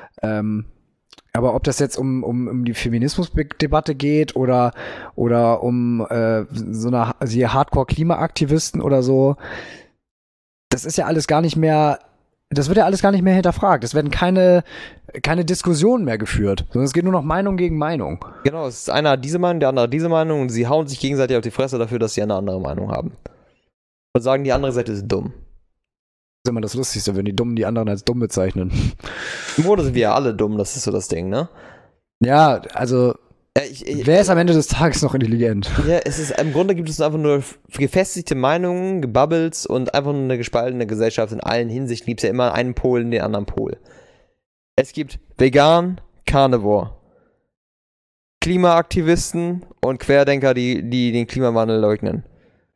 [SPEAKER 1] Aber ob das jetzt um die Feminismusdebatte geht oder um so eine Hardcore-Klimaaktivisten oder so, das ist ja alles gar nicht mehr, das wird ja alles gar nicht mehr hinterfragt. Es werden keine Diskussionen mehr geführt, sondern es geht nur noch Meinung gegen Meinung.
[SPEAKER 2] Genau, es ist einer hat diese Meinung, der andere hat diese Meinung und sie hauen sich gegenseitig auf die Fresse dafür, dass sie eine andere Meinung haben. Und sagen, die andere Seite ist dumm.
[SPEAKER 1] Das ist immer das Lustigste, wenn die Dummen die anderen als dumm bezeichnen.
[SPEAKER 2] Im Grunde sind wir ja alle dumm, das ist so das Ding, ne?
[SPEAKER 1] Ja, also wer ist am Ende des Tages noch intelligent?
[SPEAKER 2] Ja, im Grunde gibt es einfach nur gefestigte Meinungen, Gebubbles und einfach nur eine gespaltene Gesellschaft in allen Hinsichten. Gibt es ja immer einen Pol in den anderen Pol. Es gibt Vegan, Carnivore, Klimaaktivisten und Querdenker, die den Klimawandel leugnen.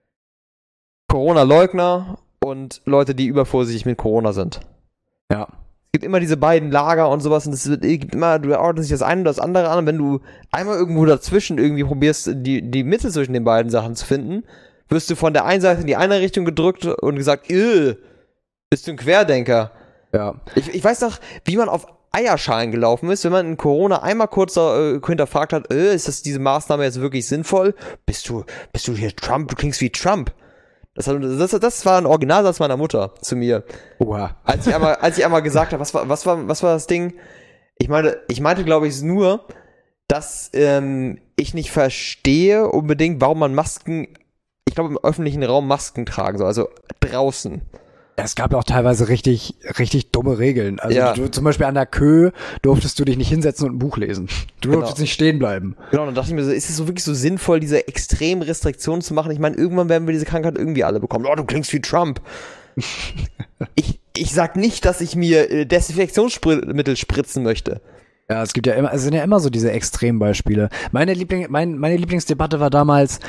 [SPEAKER 2] Corona-Leugner und Leute, die übervorsichtig mit Corona sind.
[SPEAKER 1] Ja.
[SPEAKER 2] Es gibt immer diese beiden Lager und sowas und es gibt immer, du ordnest sich das eine oder das andere an und wenn du einmal irgendwo dazwischen irgendwie probierst, die Mitte zwischen den beiden Sachen zu finden, wirst du von der einen Seite in die eine Richtung gedrückt und gesagt, bist du ein Querdenker.
[SPEAKER 1] Ja.
[SPEAKER 2] Ich weiß noch, wie man auf Eierschalen gelaufen ist, wenn man in Corona einmal kurz hinterfragt hat, ist diese Maßnahme jetzt wirklich sinnvoll? Bist du hier Trump? Du klingst wie Trump. Das war ein Originalsatz meiner Mutter zu mir.
[SPEAKER 1] Oha.
[SPEAKER 2] Als ich einmal gesagt habe, was war das Ding? Ich meinte, glaube ich, nur, dass ich nicht verstehe unbedingt, warum man ich glaube, im öffentlichen Raum Masken tragen soll, also draußen.
[SPEAKER 1] Es gab ja auch teilweise richtig dumme Regeln. Also
[SPEAKER 2] ja.
[SPEAKER 1] Zum Beispiel an der Kö durftest du dich nicht hinsetzen und ein Buch lesen. Du durftest nicht stehen bleiben.
[SPEAKER 2] Genau, und dann dachte ich mir so, ist es so wirklich so sinnvoll, diese extremen Restriktionen zu machen? Ich meine, irgendwann werden wir diese Krankheit irgendwie alle bekommen. Oh, du klingst wie Trump. ich sag nicht, dass ich mir Desinfektionsmittel spritzen möchte.
[SPEAKER 1] Ja, es sind ja immer so diese Extrembeispiele. Meine Lieblingsdebatte war damals,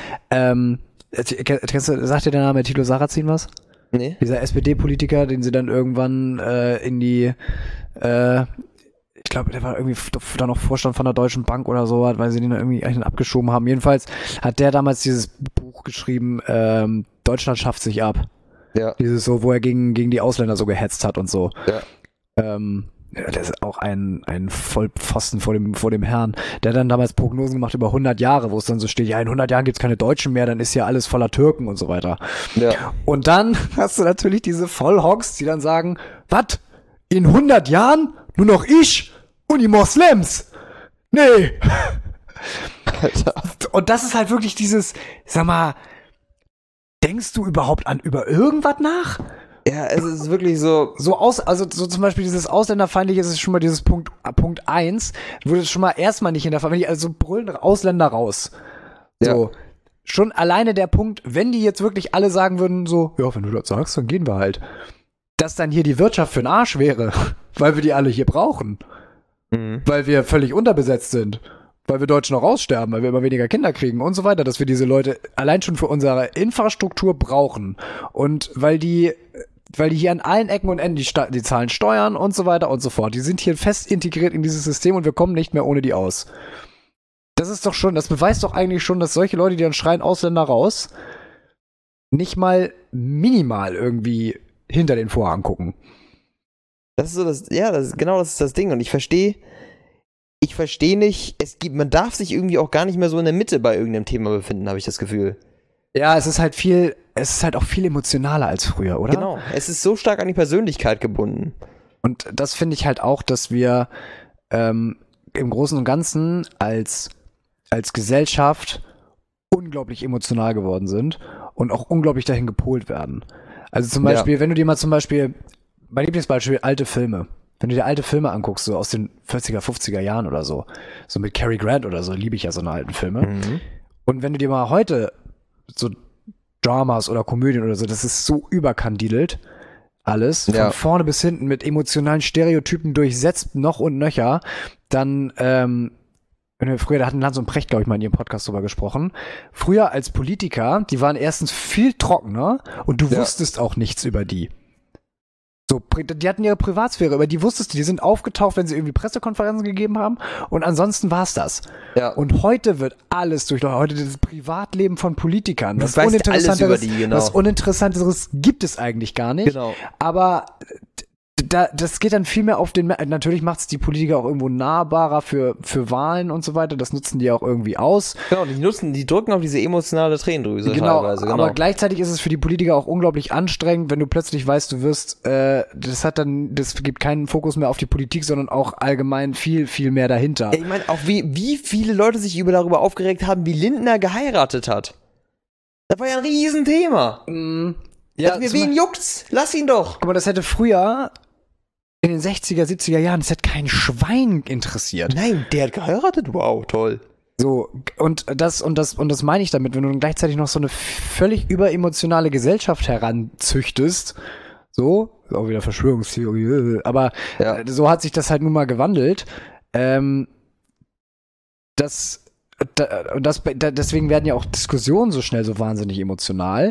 [SPEAKER 1] sagt dir der Name Thilo Sarrazin was?
[SPEAKER 2] Nee.
[SPEAKER 1] Dieser SPD-Politiker, den sie dann irgendwann in die, ich glaube, der war irgendwie dann noch Vorstand von der Deutschen Bank oder so, weil sie den dann irgendwie abgeschoben haben. Jedenfalls hat der damals dieses Buch geschrieben, Deutschland schafft sich ab.
[SPEAKER 2] Ja.
[SPEAKER 1] Dieses so, wo er gegen die Ausländer so gehetzt hat und so.
[SPEAKER 2] Ja.
[SPEAKER 1] Das ist auch ein Vollpfosten vor dem Herrn. Der hat dann damals Prognosen gemacht über 100 Jahre, wo es dann so steht, ja, in 100 Jahren gibt's keine Deutschen mehr, dann ist ja alles voller Türken und so weiter.
[SPEAKER 2] Ja.
[SPEAKER 1] Und dann hast du natürlich diese Vollhocks, die dann sagen, was? In 100 Jahren? Nur noch ich und die Moslems? Nee.
[SPEAKER 2] Alter.
[SPEAKER 1] Und das ist halt wirklich dieses, sag mal, denkst du überhaupt über irgendwas nach?
[SPEAKER 2] Ja, es ist wirklich so.
[SPEAKER 1] Also so zum Beispiel dieses Ausländerfeindliche, ist schon mal dieses Punkt 1, wurde schon mal erstmal nicht hinterfragt, also brüllen Ausländer raus. So. Ja. Schon alleine der Punkt, wenn die jetzt wirklich alle sagen würden, so, ja, wenn du das sagst, dann gehen wir halt. Dass dann hier die Wirtschaft für den Arsch wäre, weil wir die alle hier brauchen. Mhm. Weil wir völlig unterbesetzt sind. Weil wir Deutschen noch aussterben, weil wir immer weniger Kinder kriegen und so weiter, dass wir diese Leute allein schon für unsere Infrastruktur brauchen. Und weil die hier an allen Ecken und Enden die zahlen Steuern und so weiter und so fort. Die sind hier fest integriert in dieses System und wir kommen nicht mehr ohne die aus. Das ist doch schon, das beweist doch eigentlich schon, dass solche Leute, die dann schreien Ausländer raus, nicht mal minimal irgendwie hinter den Vorhang gucken.
[SPEAKER 2] Das ist so das ist das Ding. Und ich verstehe nicht, man darf sich irgendwie auch gar nicht mehr so in der Mitte bei irgendeinem Thema befinden, habe ich das Gefühl.
[SPEAKER 1] Ja, es ist halt auch viel emotionaler als früher, oder?
[SPEAKER 2] Genau, es ist so stark an die Persönlichkeit gebunden.
[SPEAKER 1] Und das finde ich halt auch, dass wir im Großen und Ganzen als Gesellschaft unglaublich emotional geworden sind und auch unglaublich dahin gepolt werden. Also zum Beispiel, wenn du dir mal mein Lieblingsbeispiel, alte Filme. Wenn du dir alte Filme anguckst, so aus den 40er, 50er Jahren oder so mit Cary Grant oder so, liebe ich ja so eine alten Filme. Mhm. Und wenn du dir mal heute so Dramas oder Komödien oder so, das ist so überkandidelt, alles, von vorne bis hinten mit emotionalen Stereotypen durchsetzt, noch und nöcher, dann, früher, da hatten Lanz und Precht, glaube ich, mal in ihrem Podcast drüber gesprochen. Früher als Politiker, die waren erstens viel trockener und du wusstest auch nichts über die. So, die hatten ihre Privatsphäre, über die wusstest du, die sind aufgetaucht, wenn sie irgendwie Pressekonferenzen gegeben haben und ansonsten war's das. Ja. Und heute wird alles heute das Privatleben von Politikern. Was Uninteressanteres gibt es eigentlich gar nicht. Genau. Aber das geht dann viel mehr auf den, natürlich macht es die Politiker auch irgendwo nahbarer für Wahlen und so weiter, das nutzen die auch irgendwie aus.
[SPEAKER 2] Genau, die drücken auf diese emotionale Tränendrüse teilweise. Genau.
[SPEAKER 1] Aber gleichzeitig ist es für die Politiker auch unglaublich anstrengend, wenn du plötzlich weißt, du wirst, das gibt keinen Fokus mehr auf die Politik, sondern auch allgemein viel, viel mehr dahinter.
[SPEAKER 2] Ich meine, auch wie viele Leute sich darüber aufgeregt haben, wie Lindner geheiratet hat. Das war ja ein Riesenthema. Ja, wen juckt's? Lass ihn doch.
[SPEAKER 1] Aber das hätte früher in den 60er, 70er Jahren, das hat kein Schwein interessiert.
[SPEAKER 2] Nein, der hat geheiratet? Wow, toll.
[SPEAKER 1] So, und das meine ich damit, wenn du dann gleichzeitig noch so eine völlig überemotionale Gesellschaft heranzüchtest, so, ist auch wieder Verschwörungstheorie, aber so hat sich das halt nun mal gewandelt. Deswegen werden ja auch Diskussionen so schnell so wahnsinnig emotional.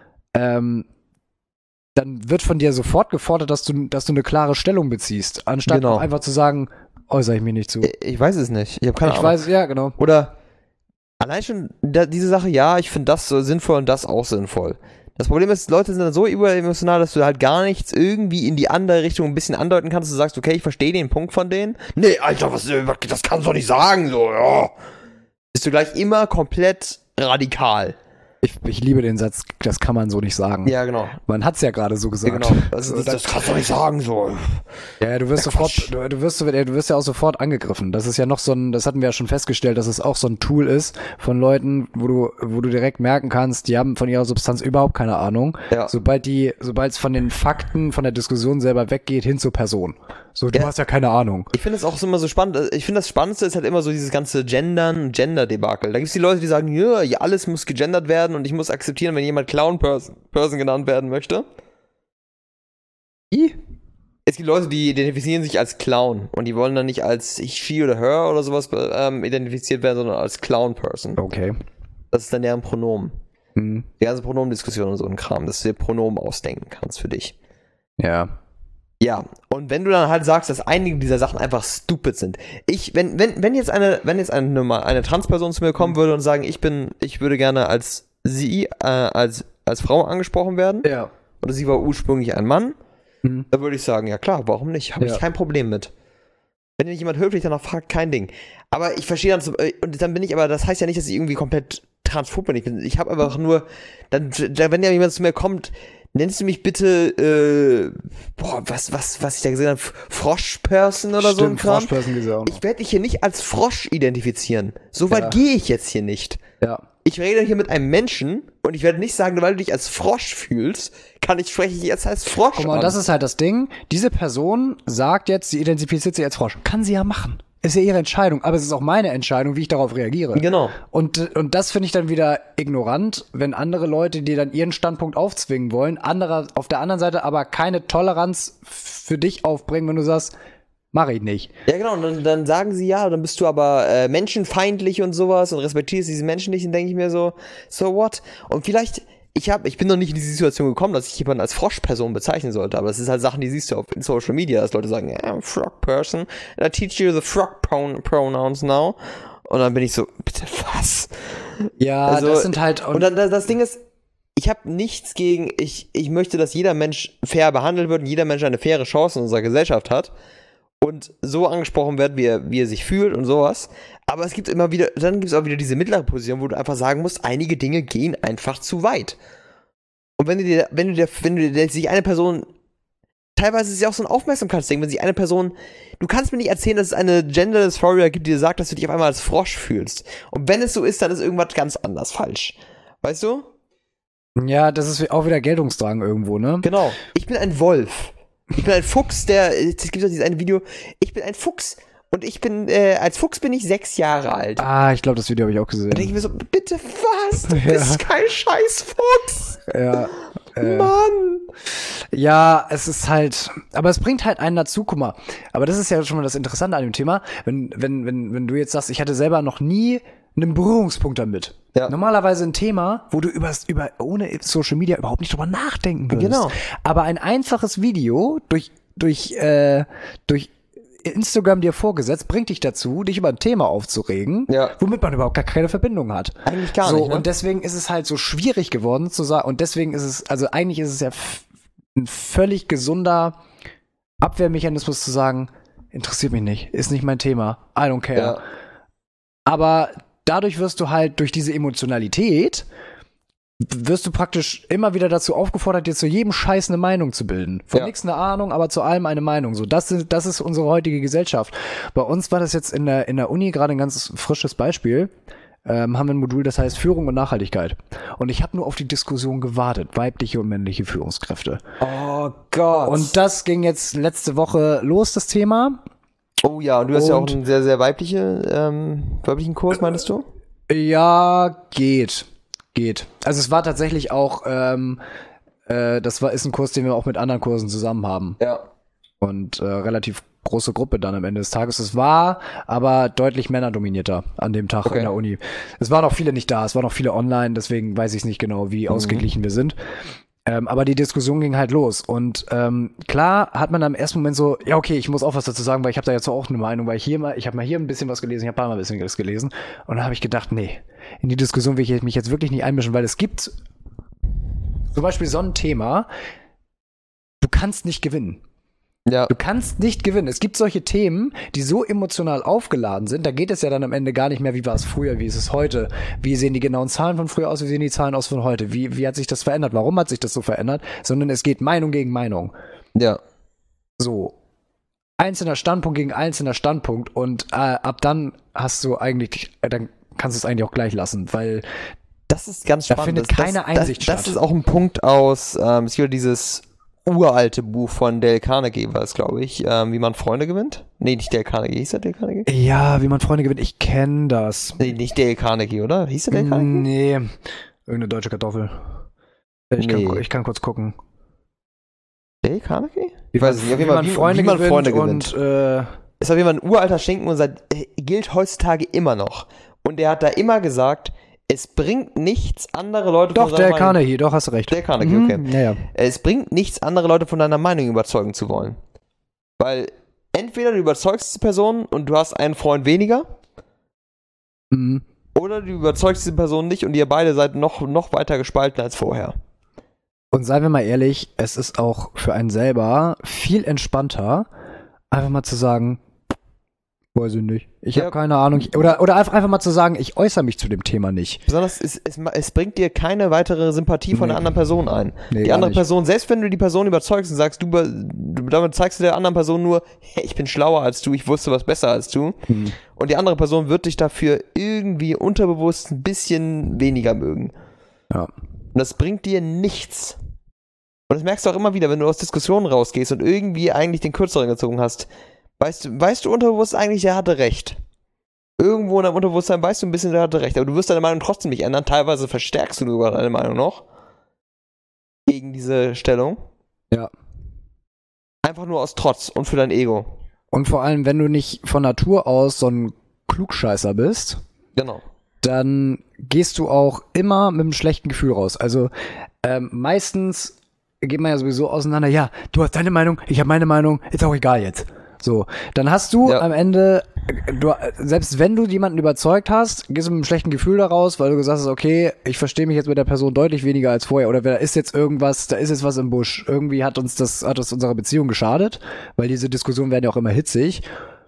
[SPEAKER 1] Dann wird von dir sofort gefordert, dass du eine klare Stellung beziehst, anstatt auch einfach zu sagen, äußere ich mich nicht zu.
[SPEAKER 2] Ich weiß es nicht. Ich habe keine Ahnung.
[SPEAKER 1] Ja, genau.
[SPEAKER 2] Oder allein schon diese Sache, ja, ich finde das so sinnvoll und das auch sinnvoll. Das Problem ist, Leute sind dann so überemotional, dass du halt gar nichts irgendwie in die andere Richtung ein bisschen andeuten kannst. Du sagst, okay, ich verstehe den Punkt von denen. Nee, Alter, das kannst du doch nicht sagen, so, ja. Bist du gleich immer komplett radikal.
[SPEAKER 1] Ich liebe den Satz, das kann man so nicht sagen.
[SPEAKER 2] Ja, genau.
[SPEAKER 1] Man hat's ja gerade so gesagt.
[SPEAKER 2] Ja, genau. Das kannst du nicht sagen, so.
[SPEAKER 1] Ja, du wirst ja auch sofort angegriffen. Das ist ja noch das hatten wir ja schon festgestellt, dass es auch so ein Tool ist von Leuten, wo du direkt merken kannst, die haben von ihrer Substanz überhaupt keine Ahnung. Ja. Sobald es von den Fakten, von der Diskussion selber weggeht, hin zur Person. So, du hast ja keine Ahnung.
[SPEAKER 2] Ich finde es auch immer so spannend. Ich finde, das Spannendste ist halt immer so dieses ganze Gender-Debakel. Da gibt es die Leute, die sagen, ja, alles muss gegendert werden und ich muss akzeptieren, wenn jemand Clown-Person genannt werden möchte. Es gibt Leute, die identifizieren sich als Clown und die wollen dann nicht als she oder her oder sowas identifiziert werden, sondern als Clown-Person.
[SPEAKER 1] Okay.
[SPEAKER 2] Das ist dann deren Pronomen. Die ganze Pronomendiskussion und so ein Kram, dass du dir Pronomen ausdenken kannst für dich.
[SPEAKER 1] Ja.
[SPEAKER 2] Ja, und wenn du dann halt sagst, dass einige dieser Sachen einfach stupid sind. Wenn jetzt eine Transperson zu mir kommen würde und sagen, ich würde gerne als Frau angesprochen werden. Ja. Oder sie war ursprünglich ein Mann. Da würde ich sagen, ja klar, warum nicht? Habe ich kein Problem mit. Wenn dich jemand höflich danach fragt, kein Ding. Aber ich verstehe dann bin ich, aber das heißt ja nicht, dass ich irgendwie komplett transphob bin. Ich habe einfach nur, wenn ja jemand zu mir kommt, nennst du mich bitte, was ich da gesehen habe, Frosch-Person oder so ein Kram? Ich werde dich hier nicht als Frosch identifizieren. So weit gehe ich jetzt hier nicht.
[SPEAKER 1] Ja.
[SPEAKER 2] Ich rede hier mit einem Menschen und ich werde nicht sagen, weil du dich als Frosch fühlst, spreche ich jetzt als Frosch an.
[SPEAKER 1] Guck mal, das ist halt das Ding. Diese Person sagt jetzt, sie identifiziert sich als Frosch. Kann sie ja machen. Ist ja ihre Entscheidung, aber es ist auch meine Entscheidung, wie ich darauf reagiere.
[SPEAKER 2] Genau.
[SPEAKER 1] Und das finde ich dann wieder ignorant, wenn andere Leute dir dann ihren Standpunkt aufzwingen wollen, auf der anderen Seite aber keine Toleranz für dich aufbringen, wenn du sagst, mach ich nicht.
[SPEAKER 2] Ja, genau, und dann sagen sie, ja, dann bist du aber menschenfeindlich und sowas und respektierst diese Menschen nicht, und denke ich mir so what? Und vielleicht, ich bin noch nicht in diese Situation gekommen, dass ich jemanden als Froschperson bezeichnen sollte, aber das ist halt Sachen, die siehst du in Social Media, dass Leute sagen, yeah, I'm a frog person, and I teach you the frog pronouns now. Und dann bin ich so, bitte was?
[SPEAKER 1] Ja, also, das sind halt...
[SPEAKER 2] Und dann das Ding ist, ich habe nichts gegen, ich möchte, dass jeder Mensch fair behandelt wird und jeder Mensch eine faire Chance in unserer Gesellschaft hat und so angesprochen wird, wie er sich fühlt und sowas. Aber es gibt immer wieder, dann gibt es auch wieder diese mittlere Position, wo du einfach sagen musst, einige Dinge gehen einfach zu weit. Und wenn du sich eine Person, teilweise ist es ja auch so ein Aufmerksamkeitsding, wenn sich eine Person, du kannst mir nicht erzählen, dass es eine Gender Dysphoria gibt, die dir sagt, dass du dich auf einmal als Frosch fühlst. Und wenn es so ist, dann ist irgendwas ganz anders falsch. Weißt du?
[SPEAKER 1] Ja, das ist auch wieder Geltungsdrang irgendwo, ne?
[SPEAKER 2] Genau. Ich bin ein Wolf. Ich bin ein Fuchs, es gibt doch dieses eine Video, ich bin ein Fuchs. Und ich bin, als Fuchs bin ich 6 Jahre alt.
[SPEAKER 1] Ah, ich glaube, das Video habe ich auch gesehen.
[SPEAKER 2] Da denke ich mir so, bitte was? Du bist kein Scheißfuchs.
[SPEAKER 1] Ja.
[SPEAKER 2] Mann.
[SPEAKER 1] Ja, es ist halt, aber es bringt halt einen dazu, guck mal. Aber das ist ja schon mal das Interessante an dem Thema. Wenn du jetzt sagst, ich hatte selber noch nie einen Berührungspunkt damit. Ja. Normalerweise ein Thema, wo du ohne Social Media überhaupt nicht drüber nachdenken würdest. Genau. Aber ein einfaches Video durch Instagram dir vorgesetzt, bringt dich dazu, dich über ein Thema aufzuregen, womit man überhaupt gar keine Verbindung hat.
[SPEAKER 2] Eigentlich gar nicht. Ne?
[SPEAKER 1] Und deswegen ist es halt so schwierig geworden zu sagen, und deswegen ist es, also eigentlich ist es ja ein völlig gesunder Abwehrmechanismus zu sagen, interessiert mich nicht, ist nicht mein Thema, I don't care. Ja. Aber dadurch wirst du halt durch diese Emotionalität wirst du praktisch immer wieder dazu aufgefordert, dir zu jedem Scheiß eine Meinung zu bilden. Von nichts eine Ahnung, aber zu allem eine Meinung. So, das ist unsere heutige Gesellschaft. Bei uns war das jetzt in der Uni gerade ein ganz frisches Beispiel. Haben wir ein Modul, das heißt Führung und Nachhaltigkeit. Und ich habe nur auf die Diskussion gewartet, weibliche und männliche Führungskräfte.
[SPEAKER 2] Oh Gott.
[SPEAKER 1] Und das ging jetzt letzte Woche los, das Thema.
[SPEAKER 2] Oh ja, und du hast ja auch einen sehr, sehr weiblichen Kurs, meinst du?
[SPEAKER 1] Ja, geht. Also es war tatsächlich auch, ist ein Kurs, den wir auch mit anderen Kursen zusammen haben.
[SPEAKER 2] Ja.
[SPEAKER 1] Und relativ große Gruppe dann am Ende des Tages. Es war aber deutlich männerdominierter an dem Tag in der Uni. Es waren auch viele nicht da, es waren auch viele online, deswegen weiß ich nicht genau, wie ausgeglichen wir sind. Aber die Diskussion ging halt los. Und klar hat man am ersten Moment so, ja okay, ich muss auch was dazu sagen, weil ich habe da jetzt auch eine Meinung, weil ich habe mal hier ein bisschen was gelesen, ich habe ein bisschen was gelesen. Und dann habe ich gedacht, nee, in die Diskussion will ich mich jetzt wirklich nicht einmischen, weil es gibt zum Beispiel so ein Thema, du kannst nicht gewinnen. Ja. Du kannst nicht gewinnen. Es gibt solche Themen, die so emotional aufgeladen sind, da geht es ja dann am Ende gar nicht mehr, wie war es früher, wie ist es heute, wie sehen die genauen Zahlen von früher aus, wie sehen die Zahlen aus von heute, wie hat sich das verändert, warum hat sich das so verändert, sondern es geht Meinung gegen Meinung.
[SPEAKER 2] Ja.
[SPEAKER 1] So. Einzelner Standpunkt gegen einzelner Standpunkt und ab dann dann kannst du es eigentlich auch gleich lassen, weil
[SPEAKER 2] das ist ganz spannend.
[SPEAKER 1] Da findet keine Einsicht statt.
[SPEAKER 2] Das ist auch ein Punkt aus, es gibt dieses uralte Buch von Dale Carnegie war es, glaube ich, wie man Freunde gewinnt. Nee, nicht Dale Carnegie. Hieß er Dale Carnegie?
[SPEAKER 1] Ja, wie man Freunde gewinnt. Ich kenne das.
[SPEAKER 2] Nee, nicht Dale Carnegie, oder? Hieß er Dale Carnegie?
[SPEAKER 1] Nee, irgendeine deutsche Kartoffel. Ich kann kurz gucken.
[SPEAKER 2] Dale Carnegie?
[SPEAKER 1] Ich weiß nicht. Wie man Freunde gewinnt.
[SPEAKER 2] Ist auf jeden Fall ein uralter Schinken und gilt heutzutage immer noch. Und er hat da immer gesagt, es bringt nichts, andere Leute
[SPEAKER 1] von deiner Meinung... Doch, Dale Carnegie, doch, hast du recht.
[SPEAKER 2] Dale Carnegie, okay.
[SPEAKER 1] Ja.
[SPEAKER 2] Es bringt nichts, andere Leute von deiner Meinung überzeugen zu wollen. Weil entweder du überzeugst die Person und du hast einen Freund weniger, oder du überzeugst die Person nicht und ihr beide seid noch weiter gespalten als vorher.
[SPEAKER 1] Und seien wir mal ehrlich, es ist auch für einen selber viel entspannter, einfach mal zu sagen, weiß ich nicht. Ich habe keine Ahnung. Oder einfach mal zu sagen, ich äußere mich zu dem Thema nicht.
[SPEAKER 2] Besonders, es bringt dir keine weitere Sympathie von der anderen Person ein.
[SPEAKER 1] Nee,
[SPEAKER 2] die andere Person, selbst wenn du die Person überzeugst und sagst, damit zeigst du der anderen Person nur, hey, ich bin schlauer als du, ich wusste was besser als du. Und die andere Person wird dich dafür irgendwie unterbewusst ein bisschen weniger mögen.
[SPEAKER 1] Ja.
[SPEAKER 2] Und das bringt dir nichts. Und das merkst du auch immer wieder, wenn du aus Diskussionen rausgehst und irgendwie eigentlich den Kürzeren gezogen hast. Weißt du unterbewusst eigentlich, der hatte recht. Irgendwo in deinem Unterbewusstsein weißt du ein bisschen, der hatte recht. Aber du wirst deine Meinung trotzdem nicht ändern. Teilweise verstärkst du sogar deine Meinung noch. Gegen diese Stellung.
[SPEAKER 1] Ja.
[SPEAKER 2] Einfach nur aus Trotz und für dein Ego.
[SPEAKER 1] Und vor allem, wenn du nicht von Natur aus so ein Klugscheißer bist.
[SPEAKER 2] Genau.
[SPEAKER 1] Dann gehst du auch immer mit einem schlechten Gefühl raus. Also meistens geht man ja sowieso auseinander. Ja, du hast deine Meinung, ich habe meine Meinung, ist auch egal jetzt. So, dann hast du am Ende selbst wenn du jemanden überzeugt hast, gehst du mit einem schlechten Gefühl daraus, weil du gesagt hast, okay, ich verstehe mich jetzt mit der Person deutlich weniger als vorher, oder da ist jetzt was im Busch. Irgendwie hat uns unserer Beziehung geschadet, weil diese Diskussionen werden ja auch immer hitzig.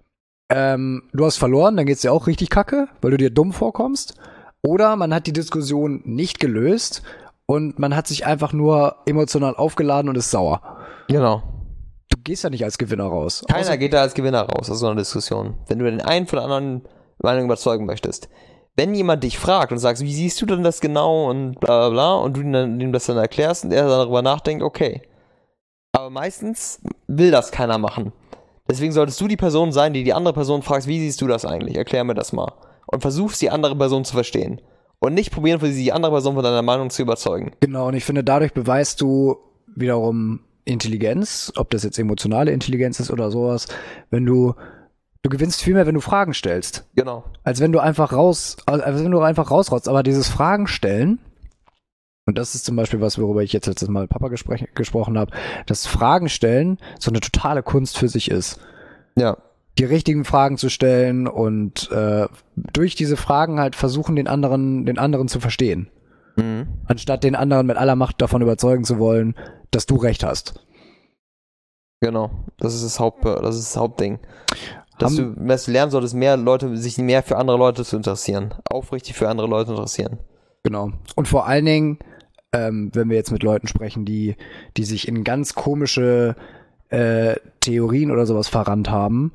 [SPEAKER 1] Du hast verloren, dann geht's dir auch richtig kacke, weil du dir dumm vorkommst. Oder man hat die Diskussion nicht gelöst und man hat sich einfach nur emotional aufgeladen und ist sauer.
[SPEAKER 2] Genau.
[SPEAKER 1] Du gehst ja nicht als Gewinner raus.
[SPEAKER 2] Keiner geht da als Gewinner raus aus so einer Diskussion. Wenn du den einen von der anderen Meinung überzeugen möchtest. Wenn jemand dich fragt und sagst, wie siehst du denn das genau und bla bla bla, und du ihm das dann erklärst und er darüber nachdenkt, okay. Aber meistens will das keiner machen. Deswegen solltest du die Person sein, die andere Person fragt, wie siehst du das eigentlich? Erklär mir das mal. Und versuchst, die andere Person zu verstehen. Und nicht probieren, für die andere Person von deiner Meinung zu überzeugen.
[SPEAKER 1] Genau, und ich finde, dadurch beweist du wiederum Intelligenz, ob das jetzt emotionale Intelligenz ist oder sowas, du gewinnst viel mehr, wenn du Fragen stellst.
[SPEAKER 2] Genau.
[SPEAKER 1] Als wenn du einfach rausrotzt. Aber dieses Fragen stellen, und das ist zum Beispiel was, worüber ich jetzt letztes Mal mit Papa gesprochen habe, dass Fragen stellen so eine totale Kunst für sich ist.
[SPEAKER 2] Ja.
[SPEAKER 1] Die richtigen Fragen zu stellen und durch diese Fragen halt versuchen, den anderen zu verstehen. Anstatt den anderen mit aller Macht davon überzeugen zu wollen, dass du recht hast.
[SPEAKER 2] Genau, das ist das Hauptding. Dass du lernen solltest, sich mehr für andere Leute zu interessieren. Aufrichtig für andere Leute interessieren.
[SPEAKER 1] Genau. Und vor allen Dingen, wenn wir jetzt mit Leuten sprechen, die sich in ganz komische Theorien oder sowas verrannt haben,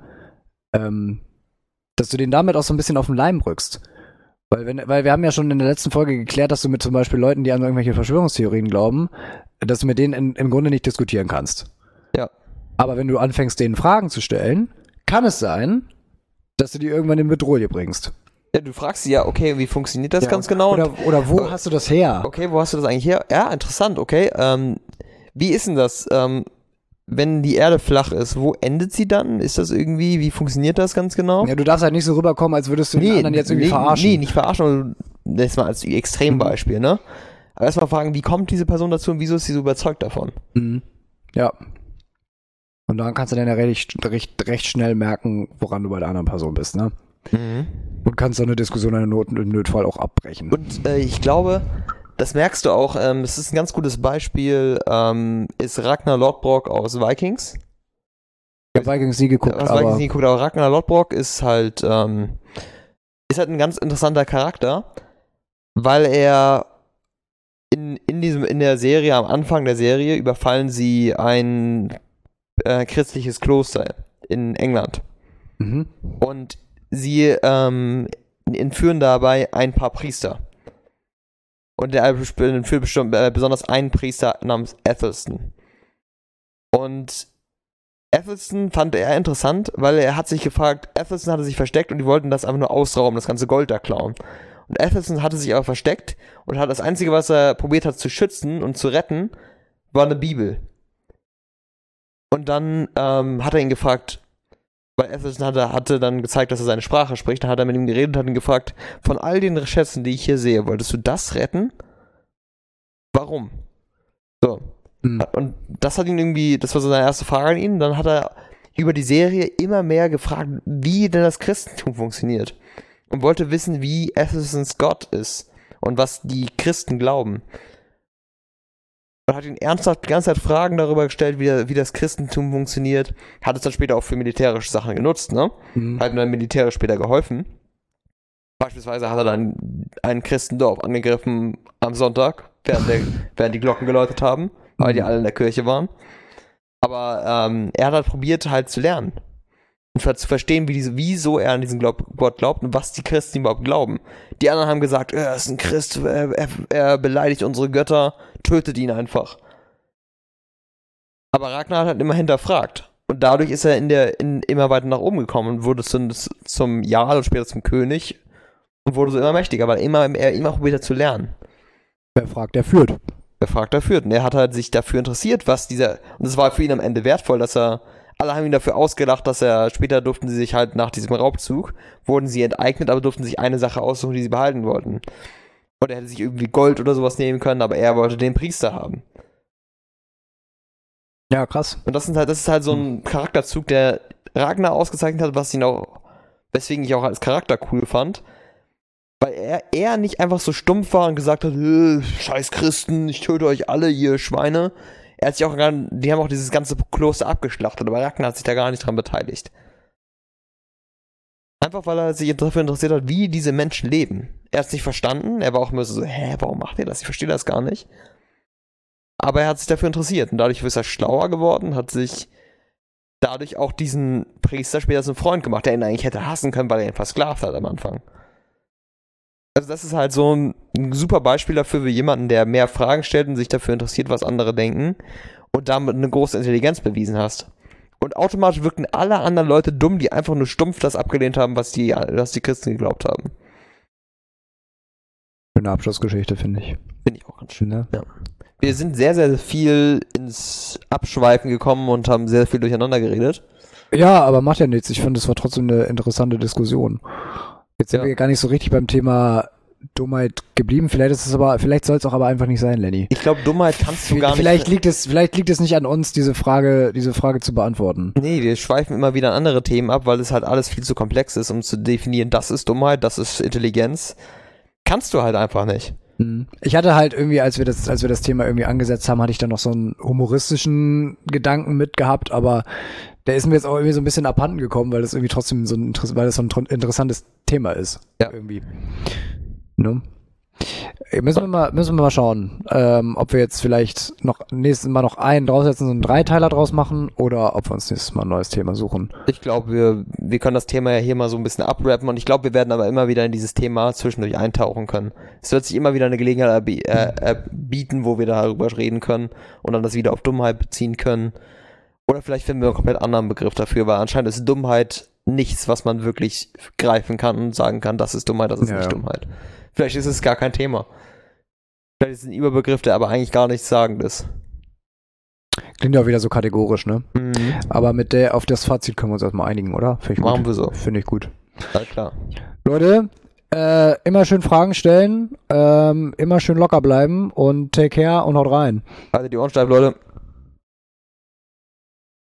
[SPEAKER 1] dass du denen damit auch so ein bisschen auf den Leim rückst. Weil wir haben ja schon in der letzten Folge geklärt, dass du mit zum Beispiel Leuten, die an irgendwelche Verschwörungstheorien glauben, dass du mit denen im Grunde nicht diskutieren kannst.
[SPEAKER 2] Ja.
[SPEAKER 1] Aber wenn du anfängst, denen Fragen zu stellen, kann es sein, dass du die irgendwann in Bedrohung bringst.
[SPEAKER 2] Ja, du fragst sie ja, okay, wie funktioniert das ganz genau?
[SPEAKER 1] Oder wo hast du das her?
[SPEAKER 2] Okay, wo hast du das eigentlich her? Ja, interessant, okay. Wie ist denn das, wenn die Erde flach ist, wo endet sie dann? Ist das irgendwie, wie funktioniert das ganz genau?
[SPEAKER 1] Ja, du darfst halt nicht so rüberkommen, als würdest du den anderen jetzt irgendwie verarschen.
[SPEAKER 2] Nee, nicht verarschen, das mal als Extrembeispiel, ne? Aber erstmal fragen, wie kommt diese Person dazu und wieso ist sie so überzeugt davon?
[SPEAKER 1] Ja. Und dann kannst du dann ja recht schnell merken, woran du bei der anderen Person bist, ne? Und kannst so eine Diskussion im Notfall auch abbrechen.
[SPEAKER 2] Und ich glaube, das merkst du auch, das ist ein ganz gutes Beispiel, ist Ragnar Lodbrok aus Vikings.
[SPEAKER 1] Ich habe Vikings nie geguckt,
[SPEAKER 2] aber Ragnar Lodbrok ist halt ein ganz interessanter Charakter, weil er in der Serie, am Anfang der Serie, überfallen sie ein christliches Kloster in England. Und sie entführen dabei ein paar Priester. Und der entführt besonders einen Priester namens Athelstan. Und Athelstan fand er interessant, weil er hat sich gefragt, Athelstan hatte sich versteckt und die wollten das einfach nur ausrauben, das ganze Gold da klauen. Und Athelstan hatte sich aber versteckt und hat das Einzige, was er probiert hat zu schützen und zu retten, war eine Bibel. Und dann hat er ihn gefragt, weil Athelstan hatte dann gezeigt, dass er seine Sprache spricht, dann hat er mit ihm geredet und hat ihn gefragt, von all den Schätzen, die ich hier sehe, wolltest du das retten? Warum? So. Und das hat ihn irgendwie, das war so seine erste Frage an ihn, dann hat er über die Serie immer mehr gefragt, wie denn das Christentum funktioniert. Und wollte wissen, wie Athelstans Gott ist und was die Christen glauben. Und hat ihn ernsthaft die ganze Zeit Fragen darüber gestellt, wie das Christentum funktioniert. Hat es dann später auch für militärische Sachen genutzt, ne? Hat ihm dann militärisch später geholfen. Beispielsweise hat er dann ein Christendorf angegriffen am Sonntag, während die Glocken geläutet haben, weil die alle in der Kirche waren. Aber er hat halt probiert, halt zu lernen. Und zu verstehen, wieso er an diesen Gott glaubt und was die Christen überhaupt glauben. Die anderen haben gesagt, er ist ein Christ, er beleidigt unsere Götter, tötet ihn einfach. Aber Ragnar hat halt immer hinterfragt. Und dadurch ist er immer weiter nach oben gekommen und wurde zum Jarl und später zum König und wurde so immer mächtiger, weil er immer probiert hat zu lernen.
[SPEAKER 1] Wer fragt, der führt.
[SPEAKER 2] Wer fragt, der führt. Und er hat halt sich dafür interessiert, und es war für ihn am Ende wertvoll, alle haben ihn dafür ausgelacht, später durften sie sich halt nach diesem Raubzug, wurden sie enteignet, aber durften sich eine Sache aussuchen, die sie behalten wollten. Und er hätte sich irgendwie Gold oder sowas nehmen können, aber er wollte den Priester haben.
[SPEAKER 1] Ja, krass.
[SPEAKER 2] Und das ist halt so ein Charakterzug, der Ragnar ausgezeichnet hat, was ihn auch weswegen ich auch als Charakter cool fand, weil er nicht einfach so stumpf war und gesagt hat, scheiß Christen, ich töte euch alle, ihr Schweine. Er hat sich auch die haben auch dieses ganze Kloster abgeschlachtet, aber Ragnar hat sich da gar nicht dran beteiligt. Einfach weil er sich dafür interessiert hat, wie diese Menschen leben. Er hat es nicht verstanden, er war auch immer so, warum macht ihr das? Ich verstehe das gar nicht. Aber er hat sich dafür interessiert und dadurch ist er schlauer geworden, hat sich dadurch auch diesen Priester später zum Freund gemacht, der ihn eigentlich hätte hassen können, weil er ihn versklavt hat am Anfang. Also das ist halt so ein super Beispiel dafür, wie jemanden, der mehr Fragen stellt und sich dafür interessiert, was andere denken und damit eine große Intelligenz bewiesen hast. Und automatisch wirken alle anderen Leute dumm, die einfach nur stumpf das abgelehnt haben, was die Christen geglaubt haben.
[SPEAKER 1] Schöne Abschlussgeschichte, finde ich.
[SPEAKER 2] Finde ich auch ganz schön, ne? Ja. Wir sind sehr, sehr viel ins Abschweifen gekommen und haben sehr viel durcheinander geredet.
[SPEAKER 1] Ja, aber macht ja nichts. Ich finde, es war trotzdem eine interessante Diskussion. Jetzt sind wir gar nicht so richtig beim Thema Dummheit geblieben. Vielleicht soll es auch aber einfach nicht sein, Lenny.
[SPEAKER 2] Ich glaube, Dummheit kannst du gar nicht.
[SPEAKER 1] Vielleicht liegt es nicht an uns, diese Frage zu beantworten.
[SPEAKER 2] Nee, wir schweifen immer wieder an andere Themen ab, weil es halt alles viel zu komplex ist, um zu definieren, das ist Dummheit, das ist Intelligenz. Kannst du halt einfach nicht.
[SPEAKER 1] Ich hatte halt irgendwie, als wir das Thema irgendwie angesetzt haben, hatte ich dann noch so einen humoristischen Gedanken mitgehabt, aber der ist mir jetzt auch irgendwie so ein bisschen abhanden gekommen, weil das irgendwie trotzdem so ein interessantes Thema ist.
[SPEAKER 2] Ja.
[SPEAKER 1] Irgendwie. Ne? Müssen wir mal schauen, ob wir jetzt vielleicht nächstes Mal noch einen draussetzen, so einen Dreiteiler draus machen oder ob wir uns nächstes Mal ein neues Thema suchen.
[SPEAKER 2] Ich glaube, wir können das Thema ja hier mal so ein bisschen abrappen und ich glaube, wir werden aber immer wieder in dieses Thema zwischendurch eintauchen können. Es wird sich immer wieder eine Gelegenheit bieten, wo wir darüber reden können und dann das wieder auf Dummheit beziehen können. Oder vielleicht finden wir einen komplett anderen Begriff dafür, weil anscheinend ist Dummheit nichts, was man wirklich greifen kann und sagen kann, das ist Dummheit, das ist nicht Dummheit. Vielleicht ist es gar kein Thema. Vielleicht ist es ein Überbegriff, der aber eigentlich gar nichts sagend ist.
[SPEAKER 1] Klingt ja auch wieder so kategorisch, ne?
[SPEAKER 2] Mhm.
[SPEAKER 1] Aber auf das Fazit können wir uns erstmal einigen, oder?
[SPEAKER 2] Machen wir so.
[SPEAKER 1] Finde ich gut.
[SPEAKER 2] Ja, klar.
[SPEAKER 1] Leute, immer schön Fragen stellen, immer schön locker bleiben und take care und haut rein.
[SPEAKER 2] Also die Ohren steif, Leute.